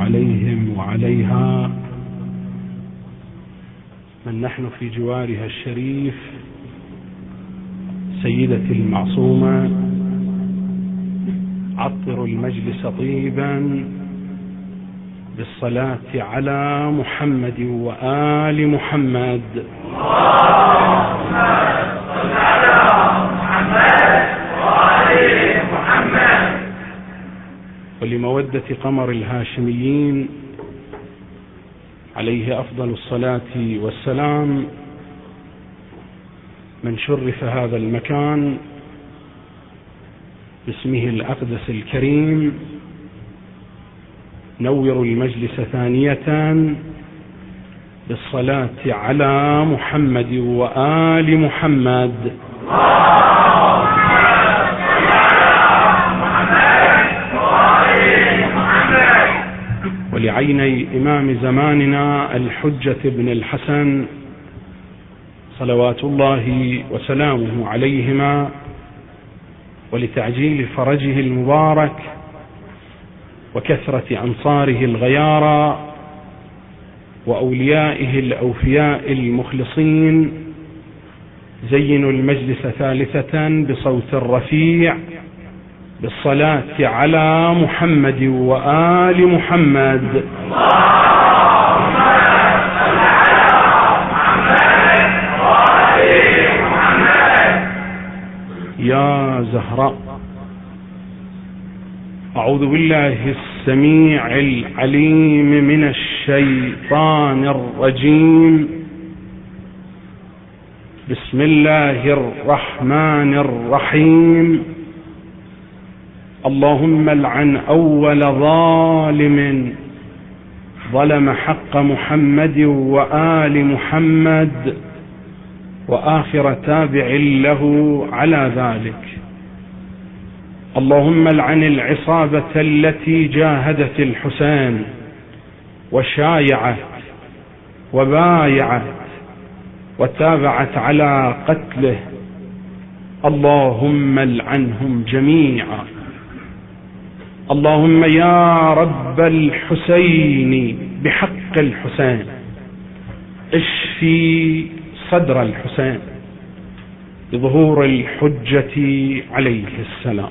عليهم وعليها من نحن في جوارها الشريف سيدتي المعصومة. عطروا المجلس طيبا بالصلاة على محمد وآل محمد. اللهم صل على محمد وآل محمد. ولمودة قمر الهاشميين عليه أفضل الصلاة والسلام من شرف هذا المكان باسمه الأقدس الكريم، نور المجلس ثانية بالصلاة على محمد وآل محمد. اللهم صل على محمد وآل محمد. ولعيني إمام زماننا الحجة بن الحسن صلوات الله وسلامه عليهما، ولتعجيل فرجه المبارك وكثرة أنصاره الغيارى وأوليائه الأوفياء المخلصين، زينوا المجلس ثالثة بصوت رفيع بالصلاة على محمد وآل محمد. اللهم صل على محمد وآل محمد. يا زهراء، أعوذ بالله السميع العليم من الشيطان الرجيم. بسم الله الرحمن الرحيم. اللهم العن أول ظالم ظلم حق محمد وآل محمد وآخر تابع له على ذلك. اللهم العن العصابة التي جاهدت الحسين وشايعت وبايعت وتابعت على قتله. اللهم العنهم جميعا. اللهم يا رب الحسين بحق الحسين اشفي صدر الحسين بظهور الحجة عليه السلام.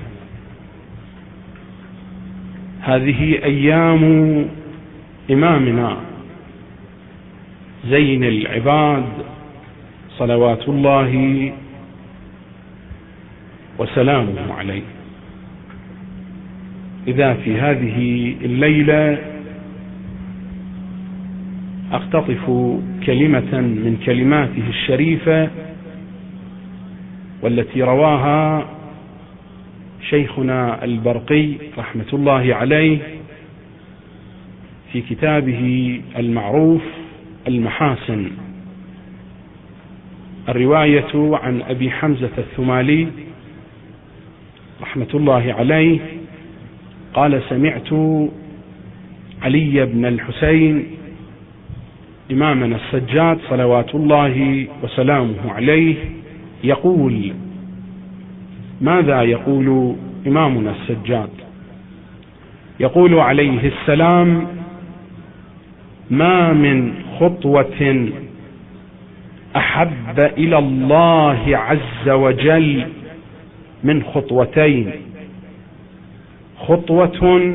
هذه أيام إمامنا زين العباد صلوات الله وسلامه عليه. إذا في هذه الليلة أقتطف كلمة من كلماته الشريفة والتي رواها شيخنا البرقي رحمة الله عليه في كتابه المعروف المحاسن. الرواية عن أبي حمزة الثمالي رحمة الله عليه قال: سمعت علي بن الحسين إمامنا السجاد صلوات الله وسلامه عليه يقول. ماذا يقول إمامنا السجاد؟ يقول عليه السلام: ما من خطوة أحب إلى الله عز وجل من خطوتين: خطوة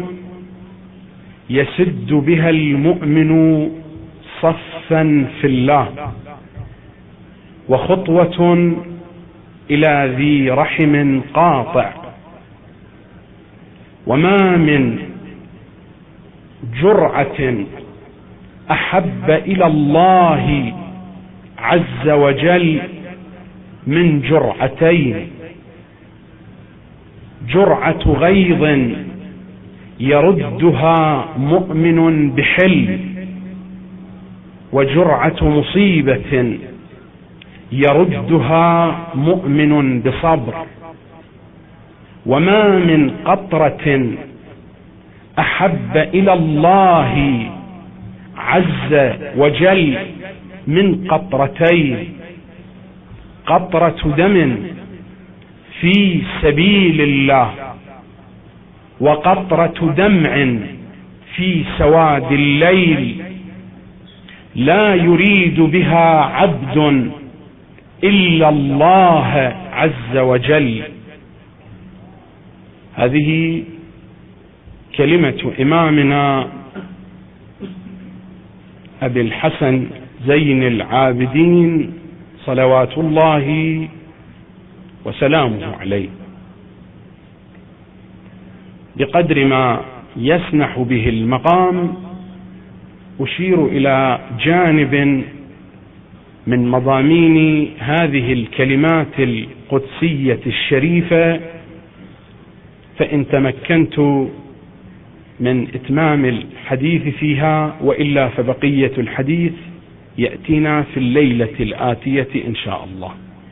يسد بها المؤمن صفا في الله، وخطوة إلى ذي رحم قاطع. وما من جرعة أحب إلى الله عز وجل من جرعتين: جرعة غيظ يردها مؤمن بحلم، وجرعة مصيبة يردها مؤمن بصبر. وما من قطرة أحب إلى الله عز وجل من قطرتين: قطرة دم في سبيل الله، وقطرة دمع في سواد الليل لا يريد بها عبد إلا الله عز وجل. هذه كلمة إمامنا أبي الحسن زين العابدين صلوات الله وسلامه عليه، بقدر ما يسنح به المقام أشير إلى جانب من مضامين هذه الكلمات القدسية الشريفة، فإن تمكنت من إتمام الحديث فيها، وإلا فبقية الحديث يأتينا في الليلة الآتية إن شاء الله.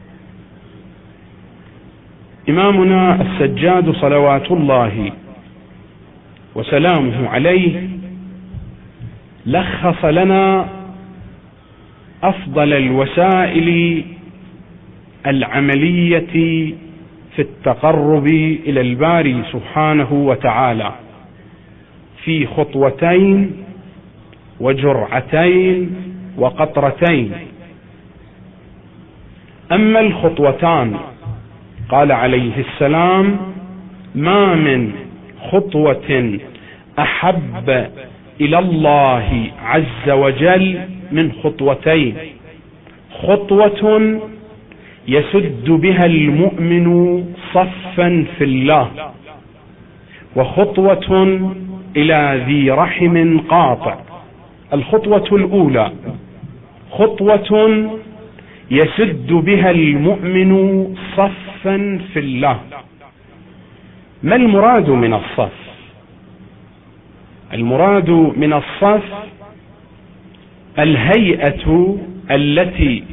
إمامنا السجاد صلوات الله وسلامه عليه لخص لنا أفضل الوسائل العملية في التقرب إلى الباري سبحانه وتعالى في خطوتين وجرعتين وقطرتين. أما الخطوتان قال عليه السلام: ما من خطوة أحب إلى الله عز وجل من خطوتين، خطوة يسد بها المؤمن صفا في الله، وخطوة إلى ذي رحم قاطع. الخطوة الأولى خطوة يسد بها المؤمن صفا في الله. ما المراد من الصف؟ المراد من الصف الهيئة التي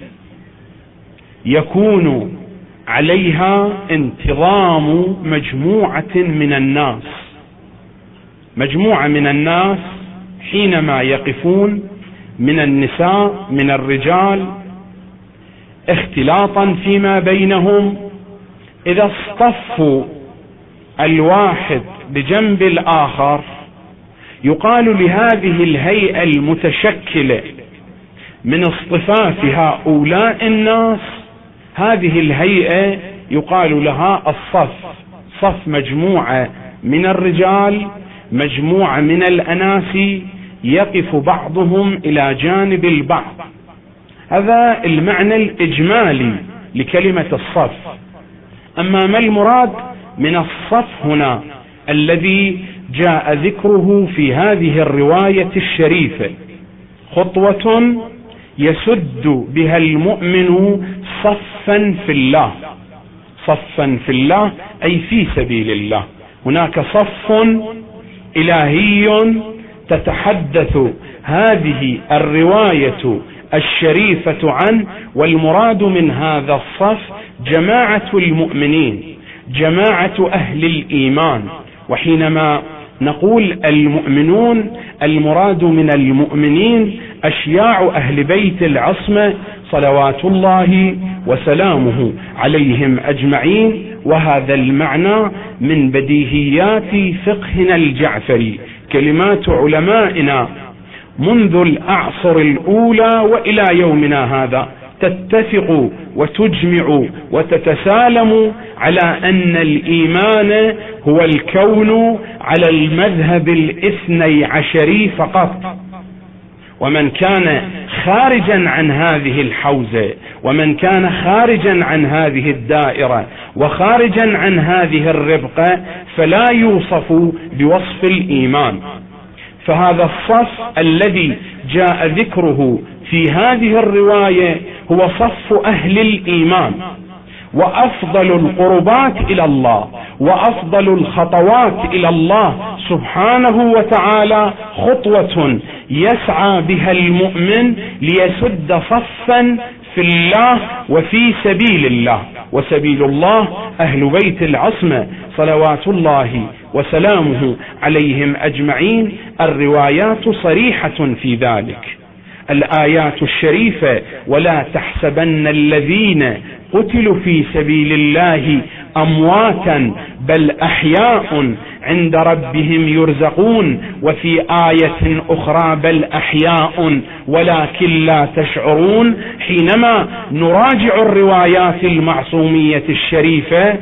يكون عليها انتظام مجموعة من الناس. مجموعة من الناس حينما يقفون من النساء من الرجال اختلاطا فيما بينهم، إذا اصطفوا الواحد بجنب الآخر يقال لهذه الهيئة المتشكلة من اصطفاف هؤلاء الناس، هذه الهيئة يقال لها الصف. صف مجموعة من الرجال، مجموعة من الأناس، يقف بعضهم إلى جانب البعض. هذا المعنى الإجمالي لكلمة الصف. أما ما المراد من الصف هنا الذي جاء ذكره في هذه الرواية الشريفة؟ خطوة يسد بها المؤمن صفا في الله. صفا في الله أي في سبيل الله. هناك صف إلهي تتحدث هذه الرواية الشريفة عنه، والمراد من هذا الصف جماعة المؤمنين، جماعة أهل الإيمان. وحينما نقول المؤمنون المراد من المؤمنين أشياع أهل بيت العصمة صلوات الله وسلامه عليهم أجمعين. وهذا المعنى من بديهيات فقهنا الجعفري. كلمات علمائنا منذ الأعصر الأولى وإلى يومنا هذا تتفق وتجمع وتتسالم على أن الإيمان هو الكون على المذهب الاثني عشري فقط. ومن كان خارجا عن هذه الحوزة، ومن كان خارجا عن هذه الدائرة، وخارجا عن هذه الربقة، فلا يوصف بوصف الإيمان. فهذا الصف الذي جاء ذكره في هذه الرواية هو صف أهل الإيمان. وأفضل القربات إلى الله وأفضل الخطوات إلى الله سبحانه وتعالى خطوة يسعى بها المؤمن ليسد صفا في الله وفي سبيل الله. وسبيل الله أهل بيت العصمة صلوات الله وسلامه عليهم أجمعين. الروايات صريحة في ذلك، الآيات الشريفة: ولا تحسبن الذين قتلوا في سبيل الله أمواتا بل أحياء عند ربهم يرزقون. وفي آية أخرى بل أحياء ولكن لا تشعرون. حينما نراجع الروايات المعصومية الشريفة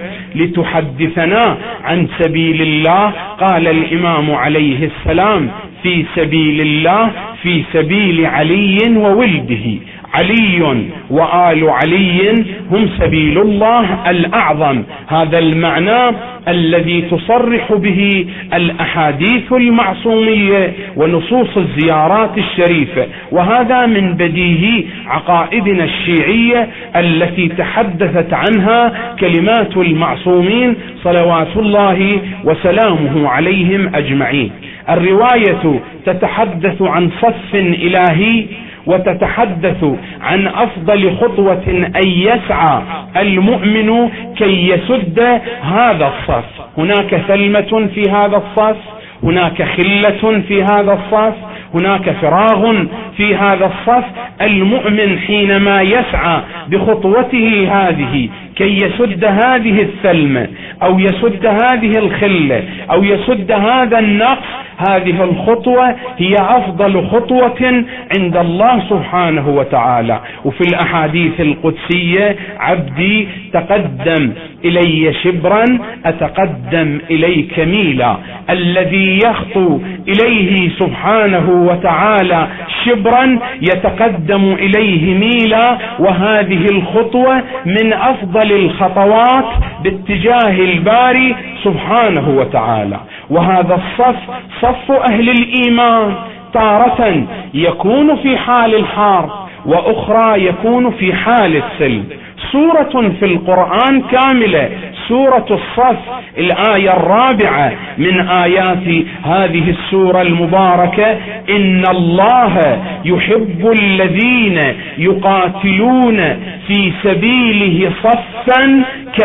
لتحدثنا عن سبيل الله، قال الإمام عليه السلام: في سبيل الله، في سبيل علي وولده. علي وآل علي هم سبيل الله الأعظم. هذا المعنى الذي تصرح به الأحاديث المعصومية ونصوص الزيارات الشريفة، وهذا من بديهي عقائدنا الشيعية التي تحدثت عنها كلمات المعصومين صلوات الله وسلامه عليهم أجمعين. الرواية تتحدث عن صف إلهي، وتتحدث عن أفضل خطوة أن يسعى المؤمن كي يسد هذا الصف. هناك ثلمة في هذا الصف، هناك خلة في هذا الصف، هناك فراغ في هذا الصف. المؤمن حينما يسعى بخطوته هذه كي يسد هذه الثلمة أو يسد هذه الخلة أو يسد هذا النقص، هذه الخطوة هي أفضل خطوة عند الله سبحانه وتعالى. وفي الأحاديث القدسية: عبدي تقدم إلي شبرا أتقدم إليك ميلا. الذي يخطو إليه سبحانه وتعالى شبرا يتقدم إليه ميلا، وهذه الخطوة من أفضل الخطوات باتجاه الباري سبحانه وتعالى. وهذا الصف صف أهل الإيمان، تارة يكون في حال الحرب وأخرى يكون في حال السلم. سورة في القرآن كاملة، سورة الصف، الآية 4 من آيات هذه السورة المباركة: إن الله يحب الذين يقاتلون في سبيله صفا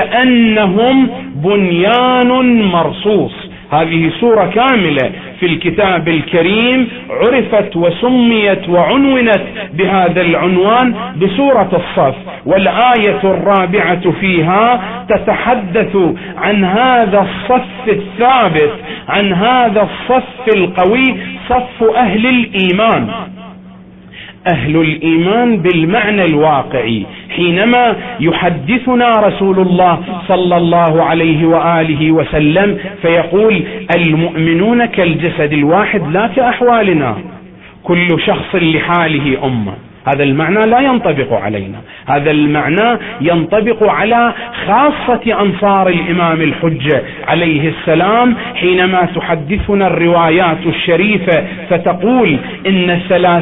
كأنهم بنيان مرصوص. هذه سورة كاملة في الكتاب الكريم عرفت وسميت وعنونت بهذا العنوان بسورة الصف. والآية 4 فيها تتحدث عن هذا الصف الثابت، عن هذا الصف القوي، صف أهل الإيمان. أهل الإيمان بالمعنى الواقعي. حينما يحدثنا رسول الله صلى الله عليه وآله وسلم فيقول: المؤمنون كالجسد الواحد لا كأحوالنا، كل شخص لحاله أمة. هذا المعنى لا ينطبق علينا، هذا المعنى ينطبق على خاصة أنصار الإمام الحجة عليه السلام. حينما تحدثنا الروايات الشريفة فتقول إن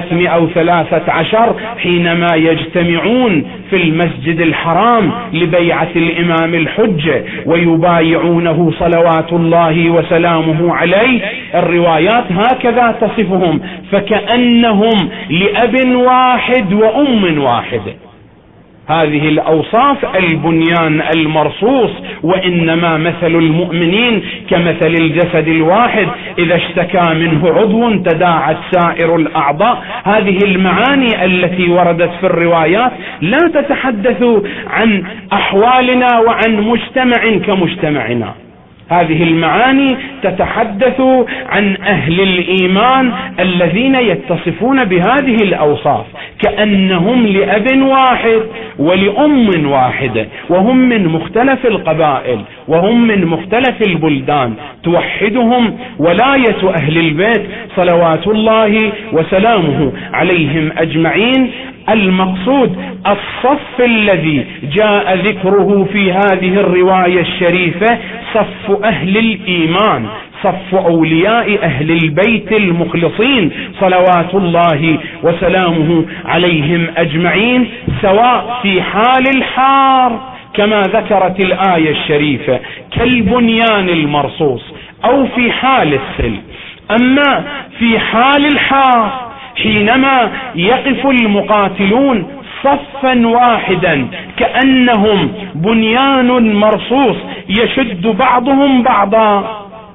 313 حينما يجتمعون في المسجد الحرام لبيعة الإمام الحجة ويبايعونه صلوات الله وسلامه عليه، الروايات هكذا تصفهم: فكأنهم لأب واحد وأم واحدة. هذه الأوصاف البنيان المرصوص. وإنما مثل المؤمنين كمثل الجسد الواحد إذا اشتكى منه عضو تداعت سائر الأعضاء. هذه المعاني التي وردت في الروايات لا تتحدث عن أحوالنا وعن مجتمع كمجتمعنا، هذه المعاني تتحدث عن أهل الإيمان الذين يتصفون بهذه الأوصاف، كأنهم لأب واحد ولأم واحدة، وهم من مختلف القبائل وهم من مختلف البلدان. توحدهم ولاية أهل البيت صلوات الله وسلامه عليهم أجمعين. المقصود الصف الذي جاء ذكره في هذه الرواية الشريفة صف أهل الإيمان، صف أولياء أهل البيت المخلصين صلوات الله وسلامه عليهم أجمعين، سواء في حال الحار كما ذكرت الآية الشريفة كالبنيان المرصوص أو في حال السلم. أما في حال الحار حينما يقف المقاتلون صفا واحدا كأنهم بنيان مرصوص يشد بعضهم بعضا،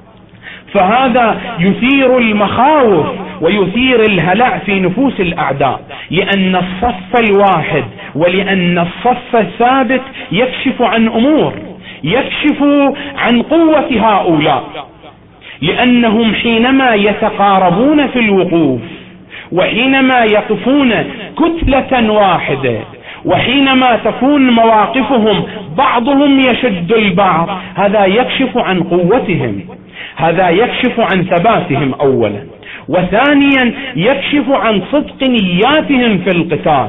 فهذا يثير المخاوف ويثير الهلع في نفوس الأعداء، لأن الصف الواحد ولأن الصف الثابت يكشف عن أمور، يكشف عن قوة هؤلاء. لأنهم حينما يتقاربون في الوقوف، وحينما يقفون كتلة واحدة، وحينما تكون مواقفهم بعضهم يشد البعض، هذا يكشف عن قوتهم، هذا يكشف عن ثباتهم أولا، وثانيا يكشف عن صدق نياتهم في القتال،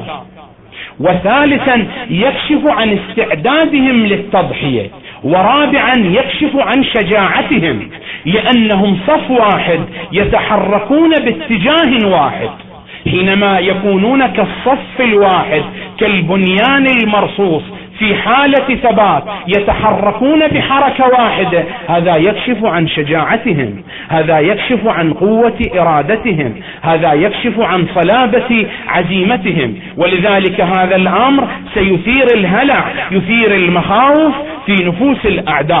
وثالثا يكشف عن استعدادهم للتضحية، ورابعا يكشف عن شجاعتهم، لأنهم صف واحد يتحركون باتجاه واحد. حينما يكونون كالصف الواحد كالبنيان المرصوص في حالة ثبات يتحركون بحركة واحدة، هذا يكشف عن شجاعتهم، هذا يكشف عن قوة إرادتهم، هذا يكشف عن صلابة عزيمتهم. ولذلك هذا الأمر سيثير الهلع، يثير المخاوف في نفوس الأعداء،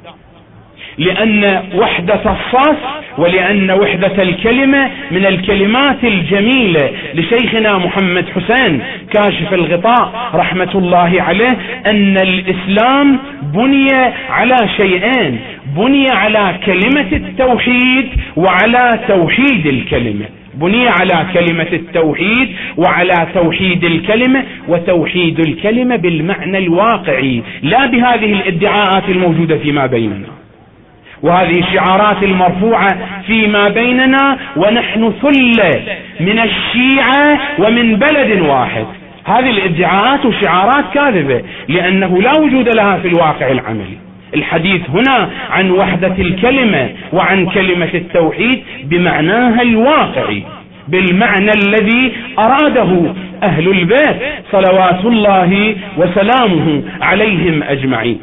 لأن وحدة الصف ولأن وحدة الكلمة من الكلمات الجميلة لشيخنا محمد حسين كاشف الغطاء رحمة الله عليه، أن الإسلام بني على شيئين: بني على كلمة التوحيد وعلى توحيد الكلمة، بني على كلمة التوحيد وعلى توحيد الكلمة، وتوحيد الكلمة بالمعنى الواقعي، لا بهذه الادعاءات الموجودة فيما بيننا وهذه الشعارات المرفوعة فيما بيننا، ونحن ثلة من الشيعة ومن بلد واحد. هذه الادعاءات وشعارات كاذبة، لأنه لا وجود لها في الواقع العملي. الحديث هنا عن وحدة الكلمة وعن كلمة التوحيد بمعناها الواقعي، بالمعنى الذي أراده أهل البيت صلوات الله وسلامه عليهم أجمعين.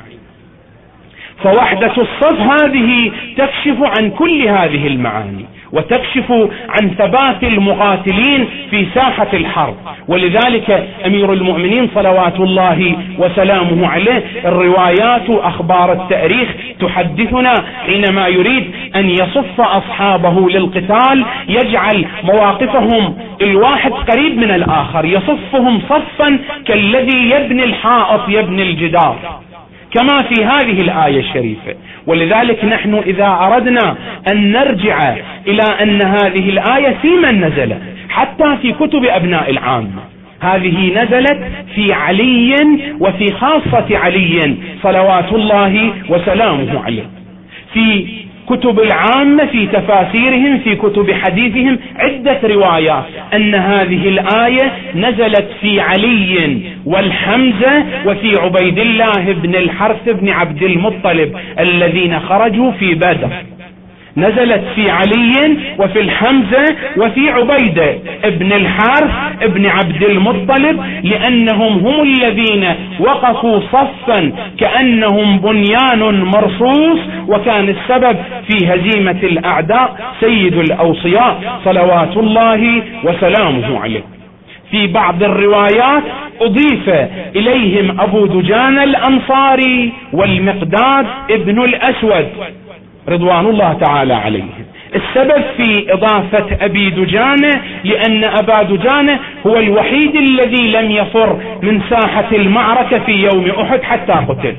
فوحدة الصف هذه تكشف عن كل هذه المعاني، وتكشف عن ثبات المقاتلين في ساحة الحرب. ولذلك أمير المؤمنين صلوات الله وسلامه عليه، الروايات وأخبار التاريخ تحدثنا حينما يريد أن يصف أصحابه للقتال يجعل مواقفهم الواحد قريب من الآخر، يصفهم صفا كالذي يبني الحائط يبني الجدار، كما في هذه الآية الشريفة. ولذلك نحن إذا أردنا أن نرجع إلى أن هذه الآية في من نزلت، حتى في كتب أبناء العامة، هذه نزلت في علي وفي خاصة علي صلوات الله وسلامه عليه. في كتب العامة في تفاسيرهم في كتب حديثهم عدة روايات أن هذه الآية نزلت في علي والحمزة وفي عبيد الله بن الحارث بن عبد المطلب الذين خرجوا في بدر. نزلت في علي وفي الحمزة وفي عبيدة ابن الحارث ابن عبد المطلب، لأنهم هم الذين وقفوا صفا كأنهم بنيان مرصوص، وكان السبب في هزيمة الأعداء سيد الأوصياء صلوات الله وسلامه عليه. في بعض الروايات أضيف إليهم أبو دجان الأنصاري والمقداد ابن الأسود رضوان الله تعالى عليهم. السبب في إضافة أبي دجانة لأن أبا دجانة هو الوحيد الذي لم يفر من ساحة المعركة في يوم أحد حتى قتل.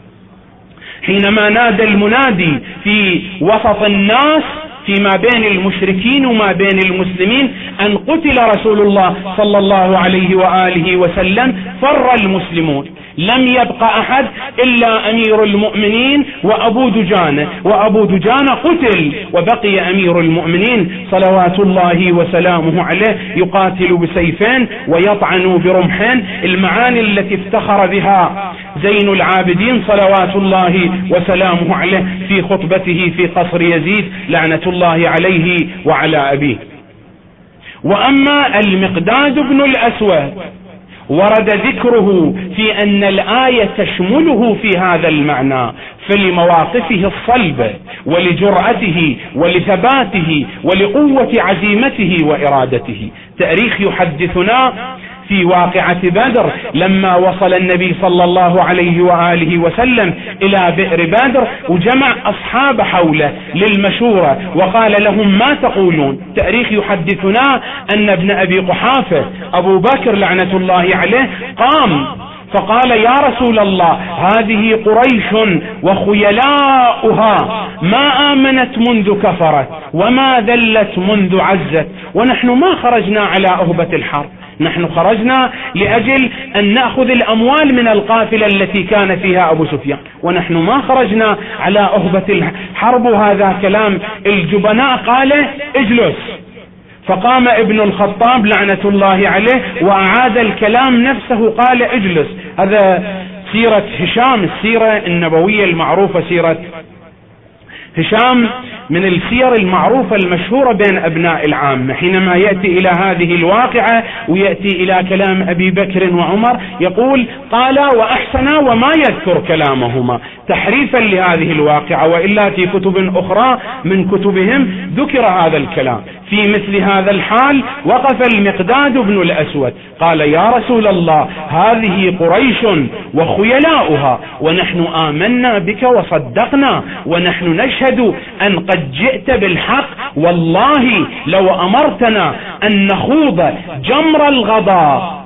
حينما نادى المنادي في وسط الناس فيما بين المشركين وما بين المسلمين أن قتل رسول الله صلى الله عليه وآله وسلم، فر المسلمون، لم يبقى أحد إلا أمير المؤمنين وأبو دجانة، وأبو دجانة قتل، وبقي أمير المؤمنين صلوات الله وسلامه عليه يقاتل بسيفين ويطعن برمحين، المعاني التي افتخر بها زين العابدين صلوات الله وسلامه عليه في خطبته في قصر يزيد لعنة الله عليه وعلى أبيه. وأما المقداد بن الأسود ورد ذكره في أن الآية تشمله في هذا المعنى في مواقفه الصلبة ولجرأته ولثباته ولقوة عزيمته وإرادته. تاريخ يحدثنا في واقعة بدر لما وصل النبي صلى الله عليه وآله وسلم إلى بئر بدر وجمع أصحاب حوله للمشورة وقال لهم ما تقولون. تاريخ يحدثنا أن ابن أبي قحافة أبو بكر لعنة الله عليه قام فقال يا رسول الله هذه قريش وخيلاؤها ما آمنت منذ كفرت وما ذلت منذ عزت، ونحن ما خرجنا على أهبة الحرب، نحن خرجنا لأجل أن نأخذ الأموال من القافلة التي كان فيها أبو سفيان، ونحن ما خرجنا على أهبة الحرب. هذا كلام الجبناء. قال اجلس. فقام ابن الخطاب لعنة الله عليه وأعاد الكلام نفسه، قال اجلس. هذا سيرة هشام، السيرة النبوية المعروفة، سيرة هشام من السير المعروفة المشهورة بين أبناء العامة. حينما يأتي إلى هذه الواقعة ويأتي إلى كلام أبي بكر وعمر يقول قال وأحسنا وما يذكر كلامهما تحريفا لهذه الواقعة، وإلا في كتب أخرى من كتبهم ذكر هذا الكلام. في مثل هذا الحال وقف المقداد بن الأسود قال يا رسول الله هذه قريش وخيلاؤها ونحن آمنا بك وصدقنا ونحن نشهد أن قد جئت بالحق، والله لو أمرتنا أن نخوض جمر الغضا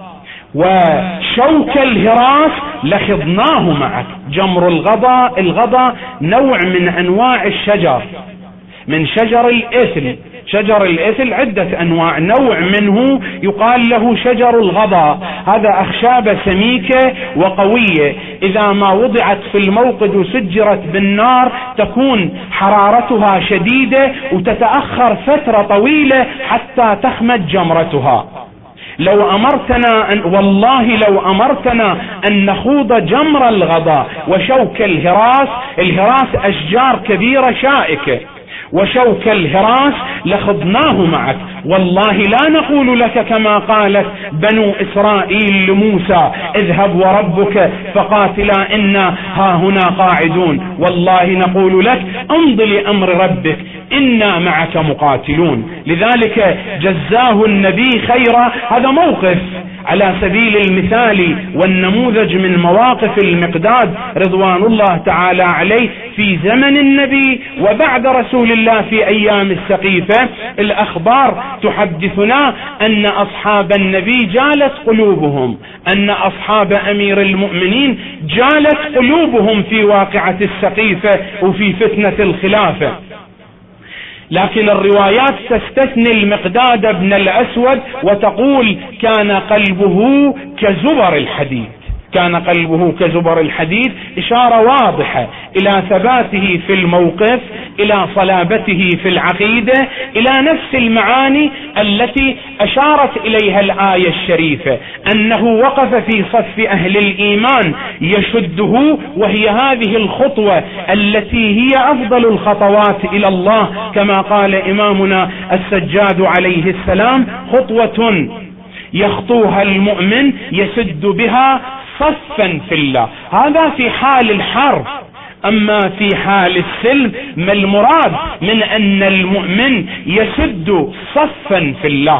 وشوك الهراس لخضناه معك. جمر الغضا نوع من أنواع الشجر، من شجر الإثل. شجر الإثل عدة أنواع، نوع منه يقال له شجر الغضا. هذا أخشاب سميكة وقوية، إذا ما وضعت في الموقد وسجرت بالنار تكون حرارتها شديدة وتتأخر فترة طويلة حتى تخمد جمرتها. لو أمرتنا والله لو أمرتنا أن نخوض جمر الغضا وشوك الهراس أشجار كبيرة شائكة، وشوك الهراس لخضناه معك، والله لا نقول لك كما قالت بنو إسرائيل لموسى اذهب وربك فقاتلا إنا هاهنا قاعدون، والله نقول لك امض لأمر ربك إنا معك مقاتلون. لذلك جزاه النبي خيرا. هذا موقف على سبيل المثال والنموذج من مواقف المقداد رضوان الله تعالى عليه في زمن النبي وبعد رسول الله في أيام السقيفة. الأخبار تحدثنا أن أصحاب النبي جالت قلوبهم، أن أصحاب أمير المؤمنين جالت قلوبهم في واقعة السقيفة وفي فتنة الخلافة. لكن الروايات تستثني المقداد بن الأسود وتقول كان قلبه كزبر الحديد، كان قلبه كزبر الحديد، إشارة واضحة إلى ثباته في الموقف، إلى صلابته في العقيدة، إلى نفس المعاني التي أشارت إليها الآية الشريفة، أنه وقف في صف أهل الإيمان يشده، وهي هذه الخطوة التي هي أفضل الخطوات إلى الله كما قال إمامنا السجاد عليه السلام خطوة يخطوها المؤمن يسد بها صفا في الله. هذا في حال الحرب. أما في حال السلم ما المراد من أن المؤمن يسد صفا في الله؟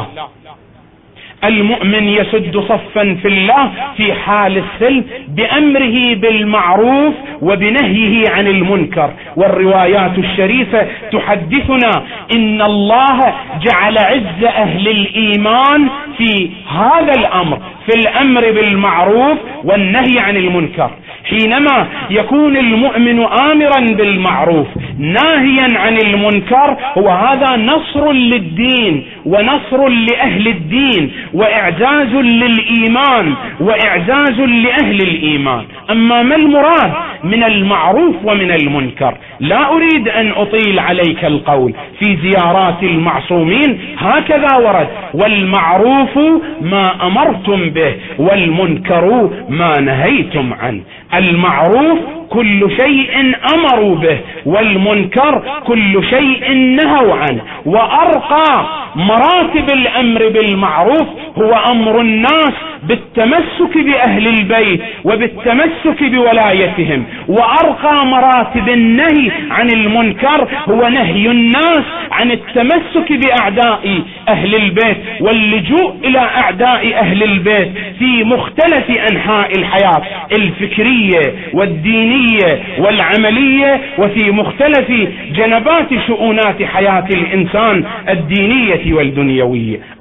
المؤمن يسد صفا في الله في حال السلم بأمره بالمعروف وبنهيه عن المنكر. والروايات الشريفة تحدثنا إن الله جعل عز أهل الإيمان في هذا الأمر، في الأمر بالمعروف والنهي عن المنكر. حينما يكون المؤمن آمرا بالمعروف ناهيا عن المنكر هو هذا نصر للدين ونصر لأهل الدين وإعزاز للإيمان وإعزاز لأهل الإيمان. أما ما المراد من المعروف ومن المنكر؟ لا أريد أن أطيل عليك القول في زيارات المعصومين، هكذا ورد: والمعروف ما أمرتم به والمنكر ما نهيتم عنه. المعروف كل شيء أمروا به، والمنكر كل شيء نهوا عنه. وأرقى مراتب الأمر بالمعروف هو أمر الناس بالتمسك بأهل البيت وبالتمسك بولايتهم، وأرقى مراتب النهي عن المنكر هو نهي الناس عن التمسك بأعداء أهل البيت واللجوء إلى أعداء أهل البيت في مختلف أنحاء الحياة الفكرية والدينية والعملية، وفي مختلف جنبات شؤونات حياة الإنسان الدينية والدنيوية.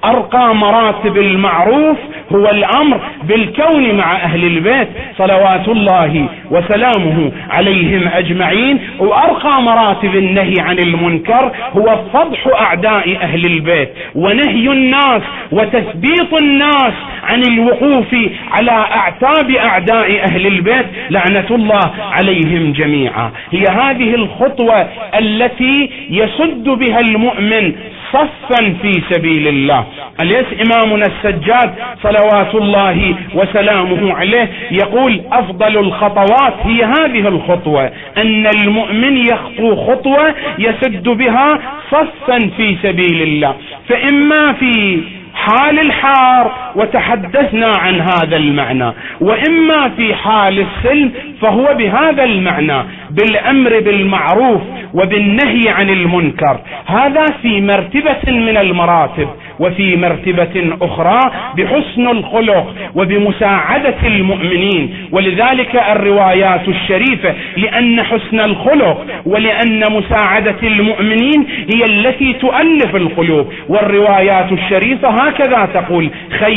أرقى مراتب المعروف هو الأمر بالكون مع أهل البيت صلوات الله وسلامه عليهم أجمعين، وأرقى مراتب النهي عن المنكر هو فضح أعداء أهل البيت ونهي الناس وتثبيط الناس عن الوقوف على أعتاب أعداء أهل البيت لعنة الله عليهم جميعا. هي هذه الخطوة التي يسد بها المؤمن صفا في سبيل الله. أليس إمامنا السجاد صلوات الله وسلامه عليه يقول أفضل الخطوات هي هذه الخطوة، أن المؤمن يخطو خطوة يسد بها صفا في سبيل الله، فإما في حال الحار وتحدثنا عن هذا المعنى، وإما في حال السلم فهو بهذا المعنى بالأمر بالمعروف وبالنهي عن المنكر. هذا في مرتبة من المراتب. وفي مرتبة أخرى بحسن الخلق وبمساعدة المؤمنين، ولذلك الروايات الشريفة لأن حسن الخلق ولأن مساعدة المؤمنين هي التي تؤلف القلوب. والروايات الشريفة هكذا تقول: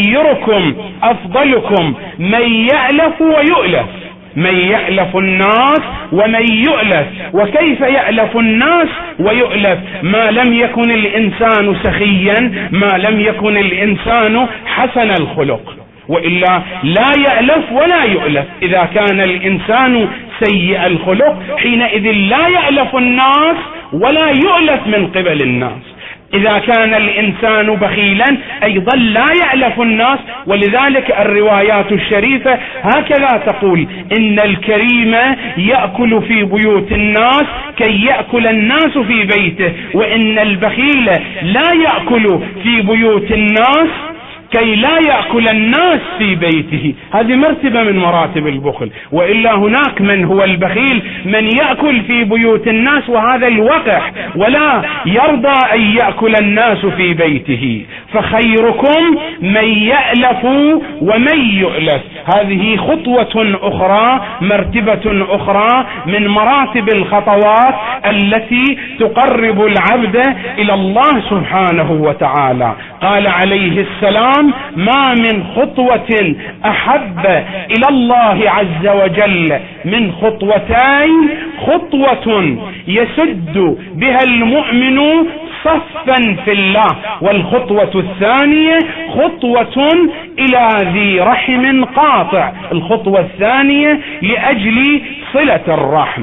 خيركم أفضلكم من يألف ويؤلف. من يألف الناس ومن يؤلف. وكيف يألف الناس ويؤلف؟ ما لم يكن الإنسان سخيا، ما لم يكن الإنسان حسن الخلق، وإلا لا يألف ولا يؤلف. إذا كان الإنسان سيء الخلق حينئذ لا يألف الناس ولا يؤلف من قبل الناس. إذا كان الإنسان بخيلا أيضا لا يألف الناس. ولذلك الروايات الشريفة هكذا تقول: إن الكريم يأكل في بيوت الناس كي يأكل الناس في بيته، وإن البخيل لا يأكل في بيوت الناس كي لا يأكل الناس في بيته. هذه مرتبة من مراتب البخل. وإلا هناك من هو البخيل من يأكل في بيوت الناس وهذا الوقح، ولا يرضى أن يأكل الناس في بيته. فخيركم من يألف ومن يؤلف. هذه خطوة أخرى، مرتبة أخرى من مراتب الخطوات التي تقرب العبد إلى الله سبحانه وتعالى. قال عليه السلام: ما من خطوة أحب إلى الله عز وجل من خطوتين خطوة يسد بها المؤمن صفا في الله، والخطوة الثانية خطوة إلى ذي رحم قاطع. الخطوة الثانية لأجل صلة الرحم.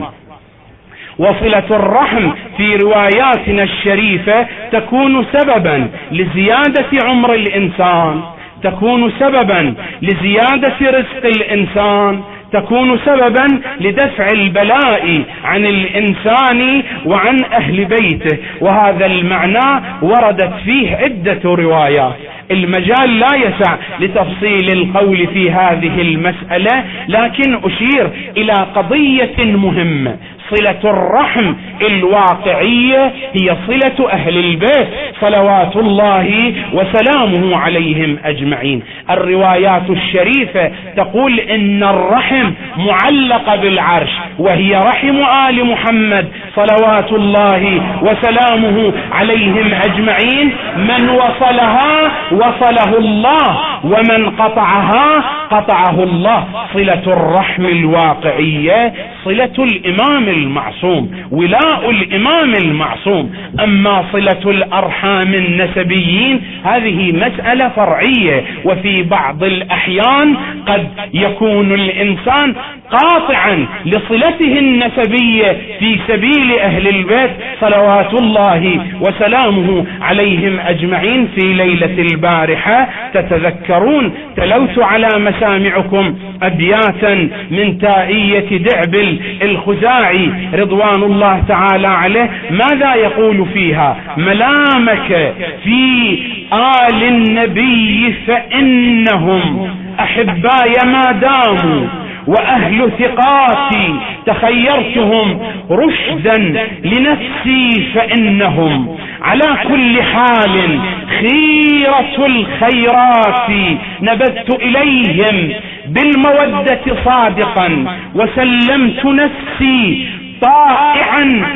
وصلة الرحم في رواياتنا الشريفة تكون سببا لزيادة عمر الإنسان، تكون سببا لزيادة رزق الإنسان، تكون سببا لدفع البلاء عن الإنسان وعن أهل بيته. وهذا المعنى وردت فيه عدة روايات. المجال لا يسع لتفصيل القول في هذه المسألة، لكن أشير إلى قضية مهمة. صلة الرحم الواقعية هي صلة أهل البيت صلوات الله وسلامه عليهم أجمعين. الروايات الشريفة تقول إن الرحم معلقة بالعرش، وهي رحم آل محمد صلوات الله وسلامه عليهم أجمعين. من وصلها وصله الله، ومن قطعها قطعه الله. صلة الرحم الواقعية صلة الإمام المعصوم، ولاء الإمام المعصوم. أما صلة الأرحام النسبيين هذه مسألة فرعية، وفي بعض الأحيان قد يكون الإنسان قاطعا لصلته النسبية في سبيل أهل البيت صلوات الله وسلامه عليهم أجمعين. في ليلة البارحة تتذكرون تلوت على مسامعكم أبياتا من تائية دعبل الخزاعي رضوان الله تعالى عليه. ماذا يقول فيها؟ ملامك في آل النبي فإنهم أحباي ما داموا، وأهل ثقاتي تخيرتهم رشدا لنفسي فإنهم على كل حال خيرة الخيرات. نبذت إليهم بالمودة صادقا وسلمت نفسي طائعا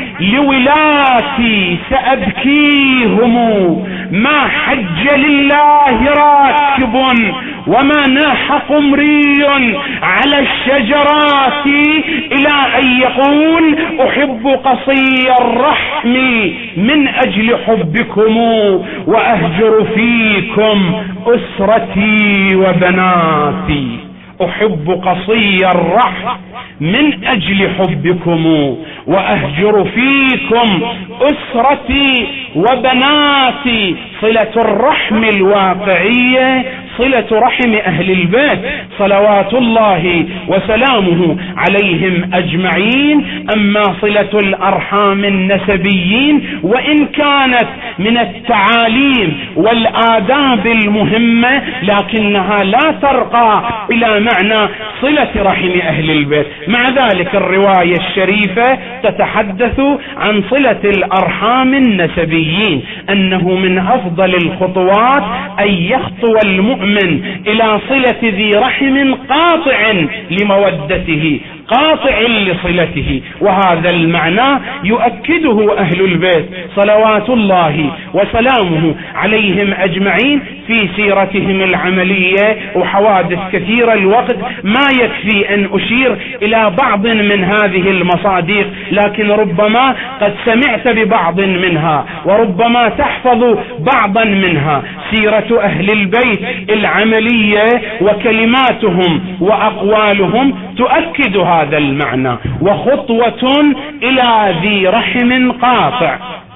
لولاتي سأبكيهم، ما حج لله راكب وما ناح قمري على الشجرات إلى أن يقول أحب قصي الرحم من أجل حبكم وأهجر فيكم أسرتي وبناتي. أحب قصي الرحم من أجل حبكم وأهجر فيكم أسرتي وبناتي. صلة الرحم الواقعية صلة رحم أهل البيت صلوات الله وسلامه عليهم أجمعين. أما صلة الأرحام النسبيين وإن كانت من التعاليم والآداب المهمة لكنها لا ترقى إلى معنى صلة رحم أهل البيت. مع ذلك الرواية الشريفة تتحدث عن صلة الأرحام النسبيين، أنه من أفضل الخطوات أن يخطو المؤمن إلى صلة ذي رحم قاطع لمودته قاطع لصلته. وهذا المعنى يؤكده أهل البيت صلوات الله وسلامه عليهم أجمعين في سيرتهم العملية وحوادث كثيرة. الوقت ما يكفي أن أشير إلى بعض من هذه المصادق، لكن ربما قد سمعت ببعض منها وربما تحفظ بعضا منها. سيرة أهل البيت العملية وكلماتهم وأقوالهم تؤكد هذا المعنى، وخطوة إلى ذي رحم قاطع.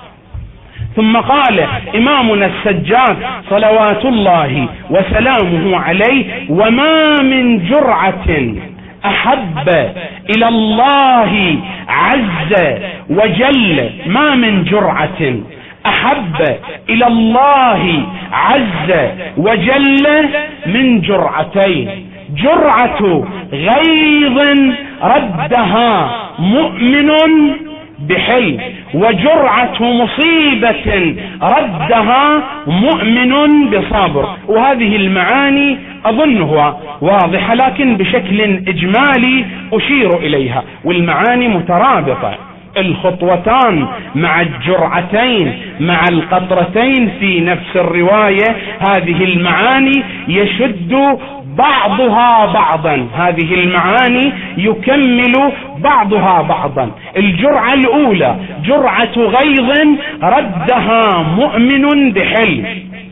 ثم قال إمامنا السجاد صلوات الله وسلامه عليه: وما من جرعة أحب إلى الله عز وجل، ما من جرعة أحب إلى الله عز وجل من جرعتين: جرعة غيظ ردها مؤمن بحلم، وجرعة مصيبة ردها مؤمن بصبر. وهذه المعاني أظنها واضحة، لكن بشكل إجمالي أشير إليها، والمعاني مترابطة. الخطوتان مع الجرعتين مع القطرتين في نفس الرواية، هذه المعاني يشد بعضها بعضا، هذه المعاني يكمل بعضها بعضا. الجرعة الأولى جرعة غيظ ردها مؤمن بحلم.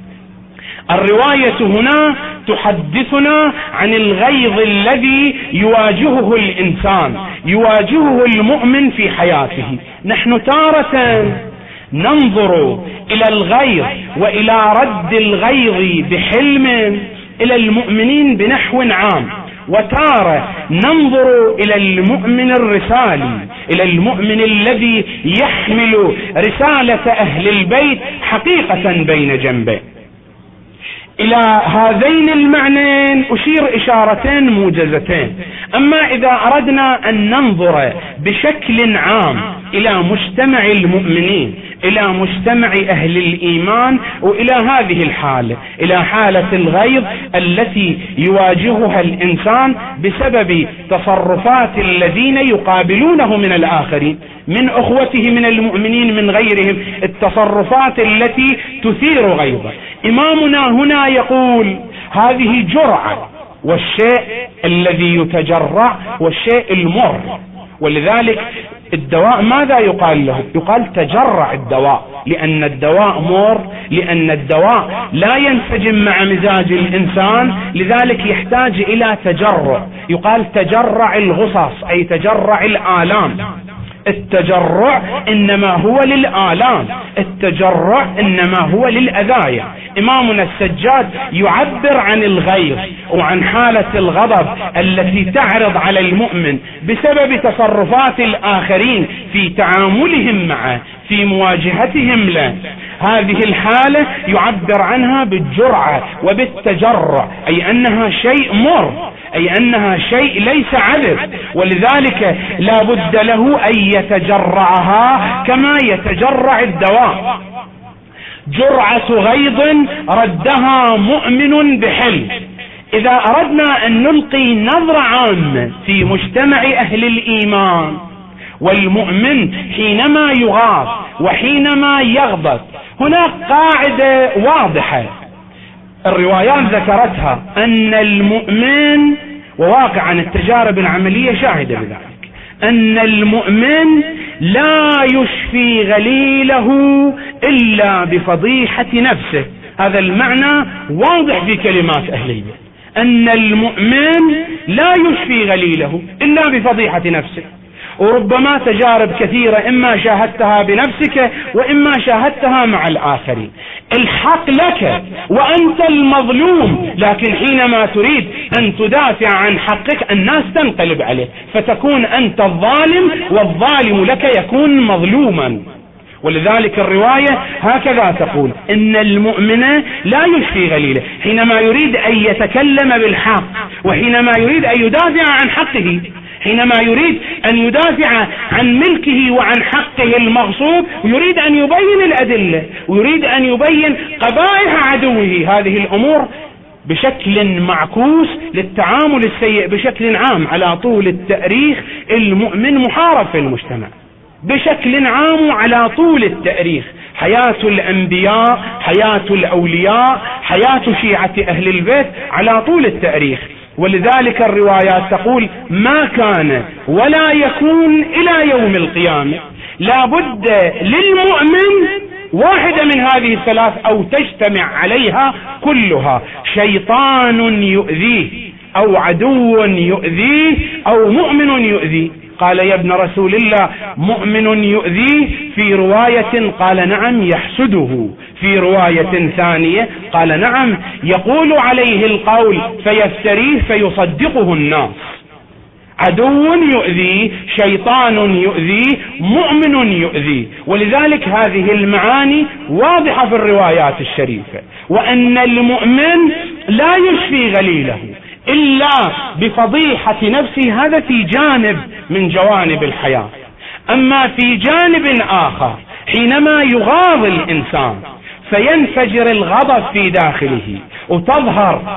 الرواية هنا تحدثنا عن الغيظ الذي يواجهه الإنسان، يواجهه المؤمن في حياته. نحن تارة ننظر إلى الغيظ وإلى رد الغيظ بحلم إلى المؤمنين بنحو عام، وتارة ننظر إلى المؤمن الرسالي، إلى المؤمن الذي يحمل رسالة أهل البيت حقيقة بين جنبه. إلى هذين المعنيين أشير إشارتين موجزتين. أما إذا أردنا أن ننظر بشكل عام إلى مجتمع المؤمنين، إلى مجتمع أهل الإيمان، وإلى هذه الحالة، إلى حالة الغيظ التي يواجهها الإنسان بسبب تصرفات الذين يقابلونه من الآخرين، من أخوته من المؤمنين من غيرهم، التصرفات التي تثير غيظه. إمامنا هنا يقول هذه جرعة، والشيء الذي يتجرع والشيء المر. ولذلك الدواء ماذا يقال له؟ يقال تجرع الدواء، لأن الدواء مر، لأن الدواء لا ينسجم مع مزاج الإنسان، لذلك يحتاج إلى تجرع. يقال تجرع الغصص، أي تجرع الآلام. التجرع إنما هو للآلام، التجرع إنما هو للأذايا. إمامنا السجاد يعبر عن الغيظ وعن حالة الغضب التي تعرض على المؤمن بسبب تصرفات الآخرين في تعاملهم معه، في مواجهتهم له. هذه الحالة يعبر عنها بالجرعة وبالتجرع، أي أنها شيء مر، أي أنها شيء ليس عذب، ولذلك لا بد له أن يتجرعها كما يتجرع الدواء. جرعة غيظ ردها مؤمن بحلم. إذا أردنا أن نلقي نظرة عامة في مجتمع أهل الإيمان والمؤمن حينما يغاظ وحينما يغضب هناك قاعدة واضحة الروايات ذكرتها، أن المؤمن، وواقعا التجارب العملية شاهدة بذلك، أن المؤمن لا يشفي غليله إلا بفضيحة نفسه. هذا المعنى واضح في كلمات أهل البيت، أن المؤمن لا يشفي غليله إلا بفضيحة نفسه. وربما تجارب كثيرة إما شاهدتها بنفسك وإما شاهدتها مع الآخرين. الحق لك وأنت المظلوم، لكن حينما تريد أن تدافع عن حقك الناس تنقلب عليك، فتكون أنت الظالم والظالم لك يكون مظلوما. ولذلك الرواية هكذا تقول، إن المؤمن لا يشفي غليله، حينما يريد أن يتكلم بالحق وحينما يريد أن يدافع عن حقه، حينما يريد أن يدافع عن ملكه وعن حقه المغصوب، يريد أن يبين الأدلة ويريد أن يبين قبائح عدوه. هذه الأمور بشكل معكوس للتعامل السيء بشكل عام على طول التاريخ. المؤمن محارب في المجتمع بشكل عام على طول التاريخ، حياة الأنبياء، حياة الأولياء، حياة شيعة أهل البيت على طول التاريخ. ولذلك الروايات تقول ما كان ولا يكون إلى يوم القيامة، لا بد للمؤمن واحدة من هذه الثلاث أو تجتمع عليها كلها: شيطان يؤذيه أو عدو يؤذيه أو مؤمن يؤذيه. قال يا ابن رسول الله مؤمن يؤذيه، في رواية قال نعم يحسده، في رواية ثانية قال نعم يقول عليه القول فيفتريه فيصدقه الناس. عدو يؤذيه، شيطان يؤذيه، مؤمن يؤذيه. ولذلك هذه المعاني واضحة في الروايات الشريفة، وأن المؤمن لا يشفي غليله إلا بفضيحة نفسه. هذا في جانب من جوانب الحياة. أما في جانب آخر، حينما يغاض الإنسان فينفجر الغضب في داخله وتظهر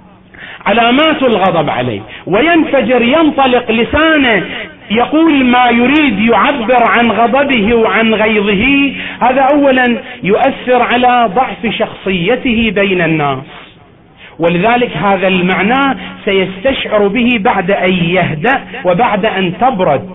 علامات الغضب عليه وينفجر، ينطلق لسانه يقول ما يريد، يعبر عن غضبه وعن غيظه، هذا أولا يؤثر على ضعف شخصيته بين الناس. ولذلك هذا المعنى سيستشعر به بعد أن يهدأ وبعد أن تبرد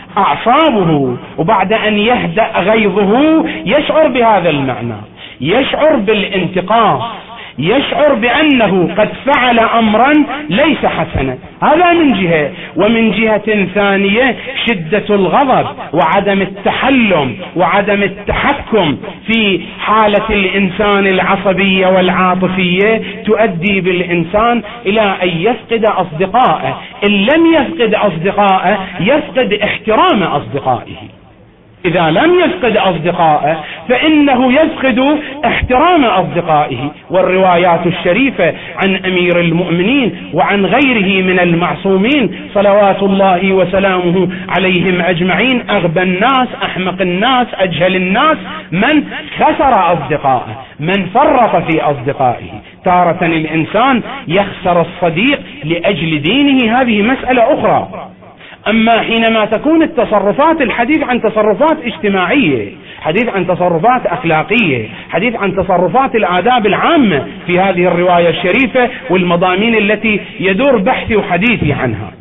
أعصابه وبعد أن يهدأ غيظه، يشعر بهذا المعنى، يشعر بالانتقاص، يشعر بأنه قد فعل أمرا ليس حسنا. هذا من جهة. ومن جهة ثانية شدة الغضب وعدم التحلم وعدم التحكم في حالة الإنسان العصبية والعاطفية تؤدي بالإنسان إلى أن يفقد أصدقائه. إن لم يفقد أصدقائه يفقد احترام أصدقائه. إذا لم يفقد أصدقائه فإنه يفقد احترام أصدقائه. والروايات الشريفة عن أمير المؤمنين وعن غيره من المعصومين صلوات الله وسلامه عليهم أجمعين: أغبى الناس، أحمق الناس، أجهل الناس من خسر أصدقائه، من فرط في أصدقائه. تارة الإنسان يخسر الصديق لأجل دينه، هذه مسألة أخرى. أما حينما تكون التصرفات، الحديث عن تصرفات اجتماعية، حديث عن تصرفات أخلاقية، حديث عن تصرفات الآداب العامة في هذه الرواية الشريفة والمضامين التي يدور بحثي وحديثي عنها.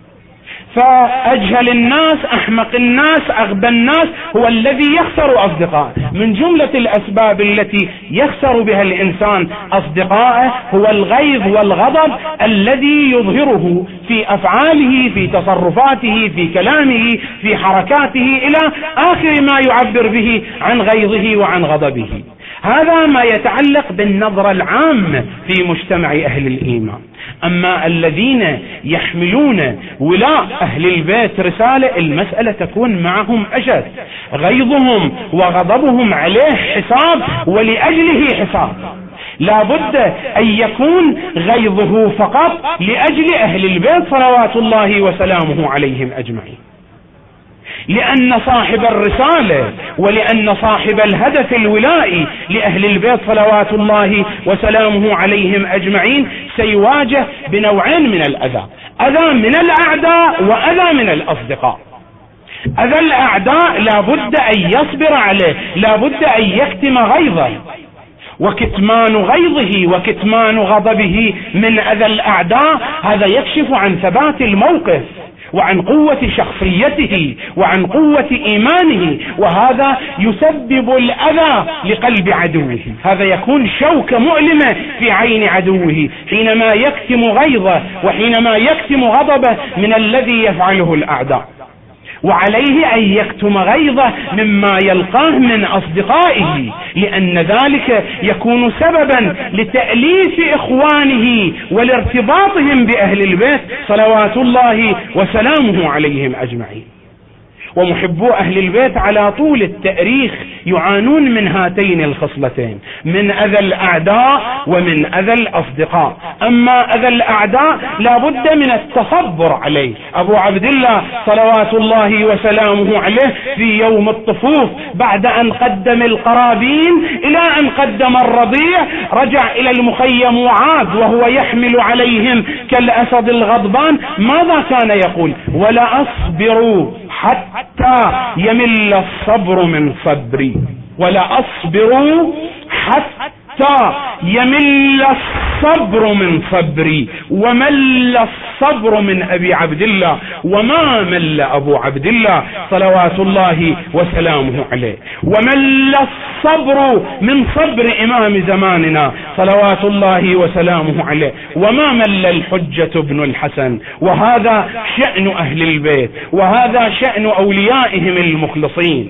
فأجهل الناس، أحمق الناس، أغبى الناس هو الذي يخسر أصدقائه. من جملة الأسباب التي يخسر بها الإنسان أصدقائه هو الغيظ والغضب الذي يظهره في أفعاله، في تصرفاته، في كلامه، في حركاته، إلى آخر ما يعبر به عن غيظه وعن غضبه. هذا ما يتعلق بالنظرة العامة في مجتمع أهل الإيمان. أما الذين يحملون ولاء أهل البيت رسالة، المسألة تكون معهم أشد، غيظهم وغضبهم عليه حساب ولأجله حساب. لا بد أن يكون غيظه فقط لأجل أهل البيت صلوات الله وسلامه عليهم أجمعين، لأن صاحب الرسالة ولأن صاحب الهدف الولائي لأهل البيت صلوات الله وسلامه عليهم أجمعين سيواجه بنوعين من الأذى: أذى من الأعداء وأذى من الأصدقاء. أذى الأعداء لا بد أن يصبر عليه، لا بد أن يكتم غيظه، وكتمان غيظه وكتمان غضبه من أذى الأعداء هذا يكشف عن ثبات الموقف وعن قوة شخصيته وعن قوة إيمانه، وهذا يسبب الأذى لقلب عدوه، هذا يكون شوكة مؤلمة في عين عدوه حينما يكتم غيظه وحينما يكتم غضبه من الذي يفعله الأعداء. وعليه أن يكتم غيظه مما يلقاه من أصدقائه، لأن ذلك يكون سببا لتأليف إخوانه والارتباطهم بأهل البيت صلوات الله وسلامه عليهم أجمعين. ومحبو أهل البيت على طول التاريخ يعانون من هاتين الخصلتين، من أذى الأعداء ومن أذى الأصدقاء. أما أذى الأعداء لا بد من التصبر عليه. أبو عبد الله صلوات الله وسلامه عليه في يوم الطفوف بعد أن قدم القرابين إلى أن قدم الرضيع رجع إلى المخيم وعاد وهو يحمل عليهم كالأسد الغضبان. ماذا كان يقول؟ ولا أصبروا حتى يمل الصبر من صبري، ولا أصبروا حتى يمل الصبر من صبري، ومل الصبر من أبي عبد الله، وما مل أبو عبد الله صلوات الله وسلامه عليه، ومل الصبر من صبر إمام زماننا صلوات الله وسلامه عليه، وما مل الحجة ابن الحسن. وهذا شأن أهل البيت، وهذا شأن أوليائهم المخلصين.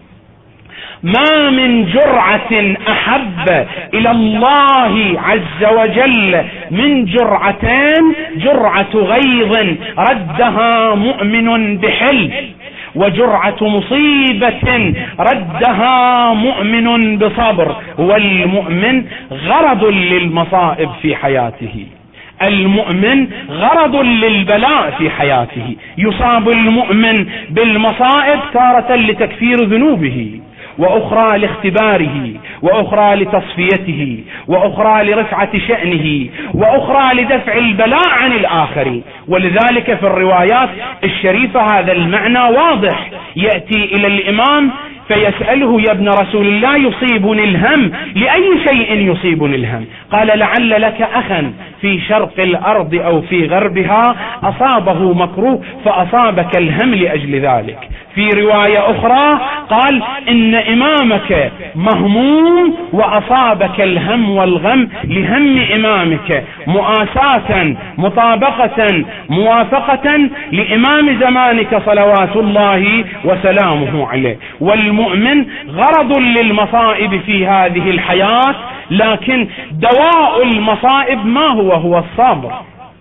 ما من جرعة أحب إلى الله عز وجل من جرعتين، جرعة غيظ ردها مؤمن بحلم، وجرعة مصيبة ردها مؤمن بصبر. والمؤمن غرض للمصائب في حياته، المؤمن غرض للبلاء في حياته. يصاب المؤمن بالمصائب تارة لتكفير ذنوبه، وأخرى لاختباره، وأخرى لتصفيته، وأخرى لرفعة شأنه، وأخرى لدفع البلاء عن الآخرين. ولذلك في الروايات الشريفة هذا المعنى واضح. يأتي إلى الإمام فيسأله: يا ابن رسول الله يصيبني الهم. لأي شيء يصيبني الهم؟ قال: لعل لك أخا في شرق الأرض أو في غربها أصابه مكروه فأصابك الهم لأجل ذلك. في رواية أخرى قال: إن إمامك مهموم وأصابك الهم والغم لهم إمامك، مؤاساة مطابقة موافقة لإمام زمانك صلوات الله وسلامه عليه. والمؤمن غرض للمصائب في هذه الحياة، لكن دواء المصائب ما هو؟ هو الصبر.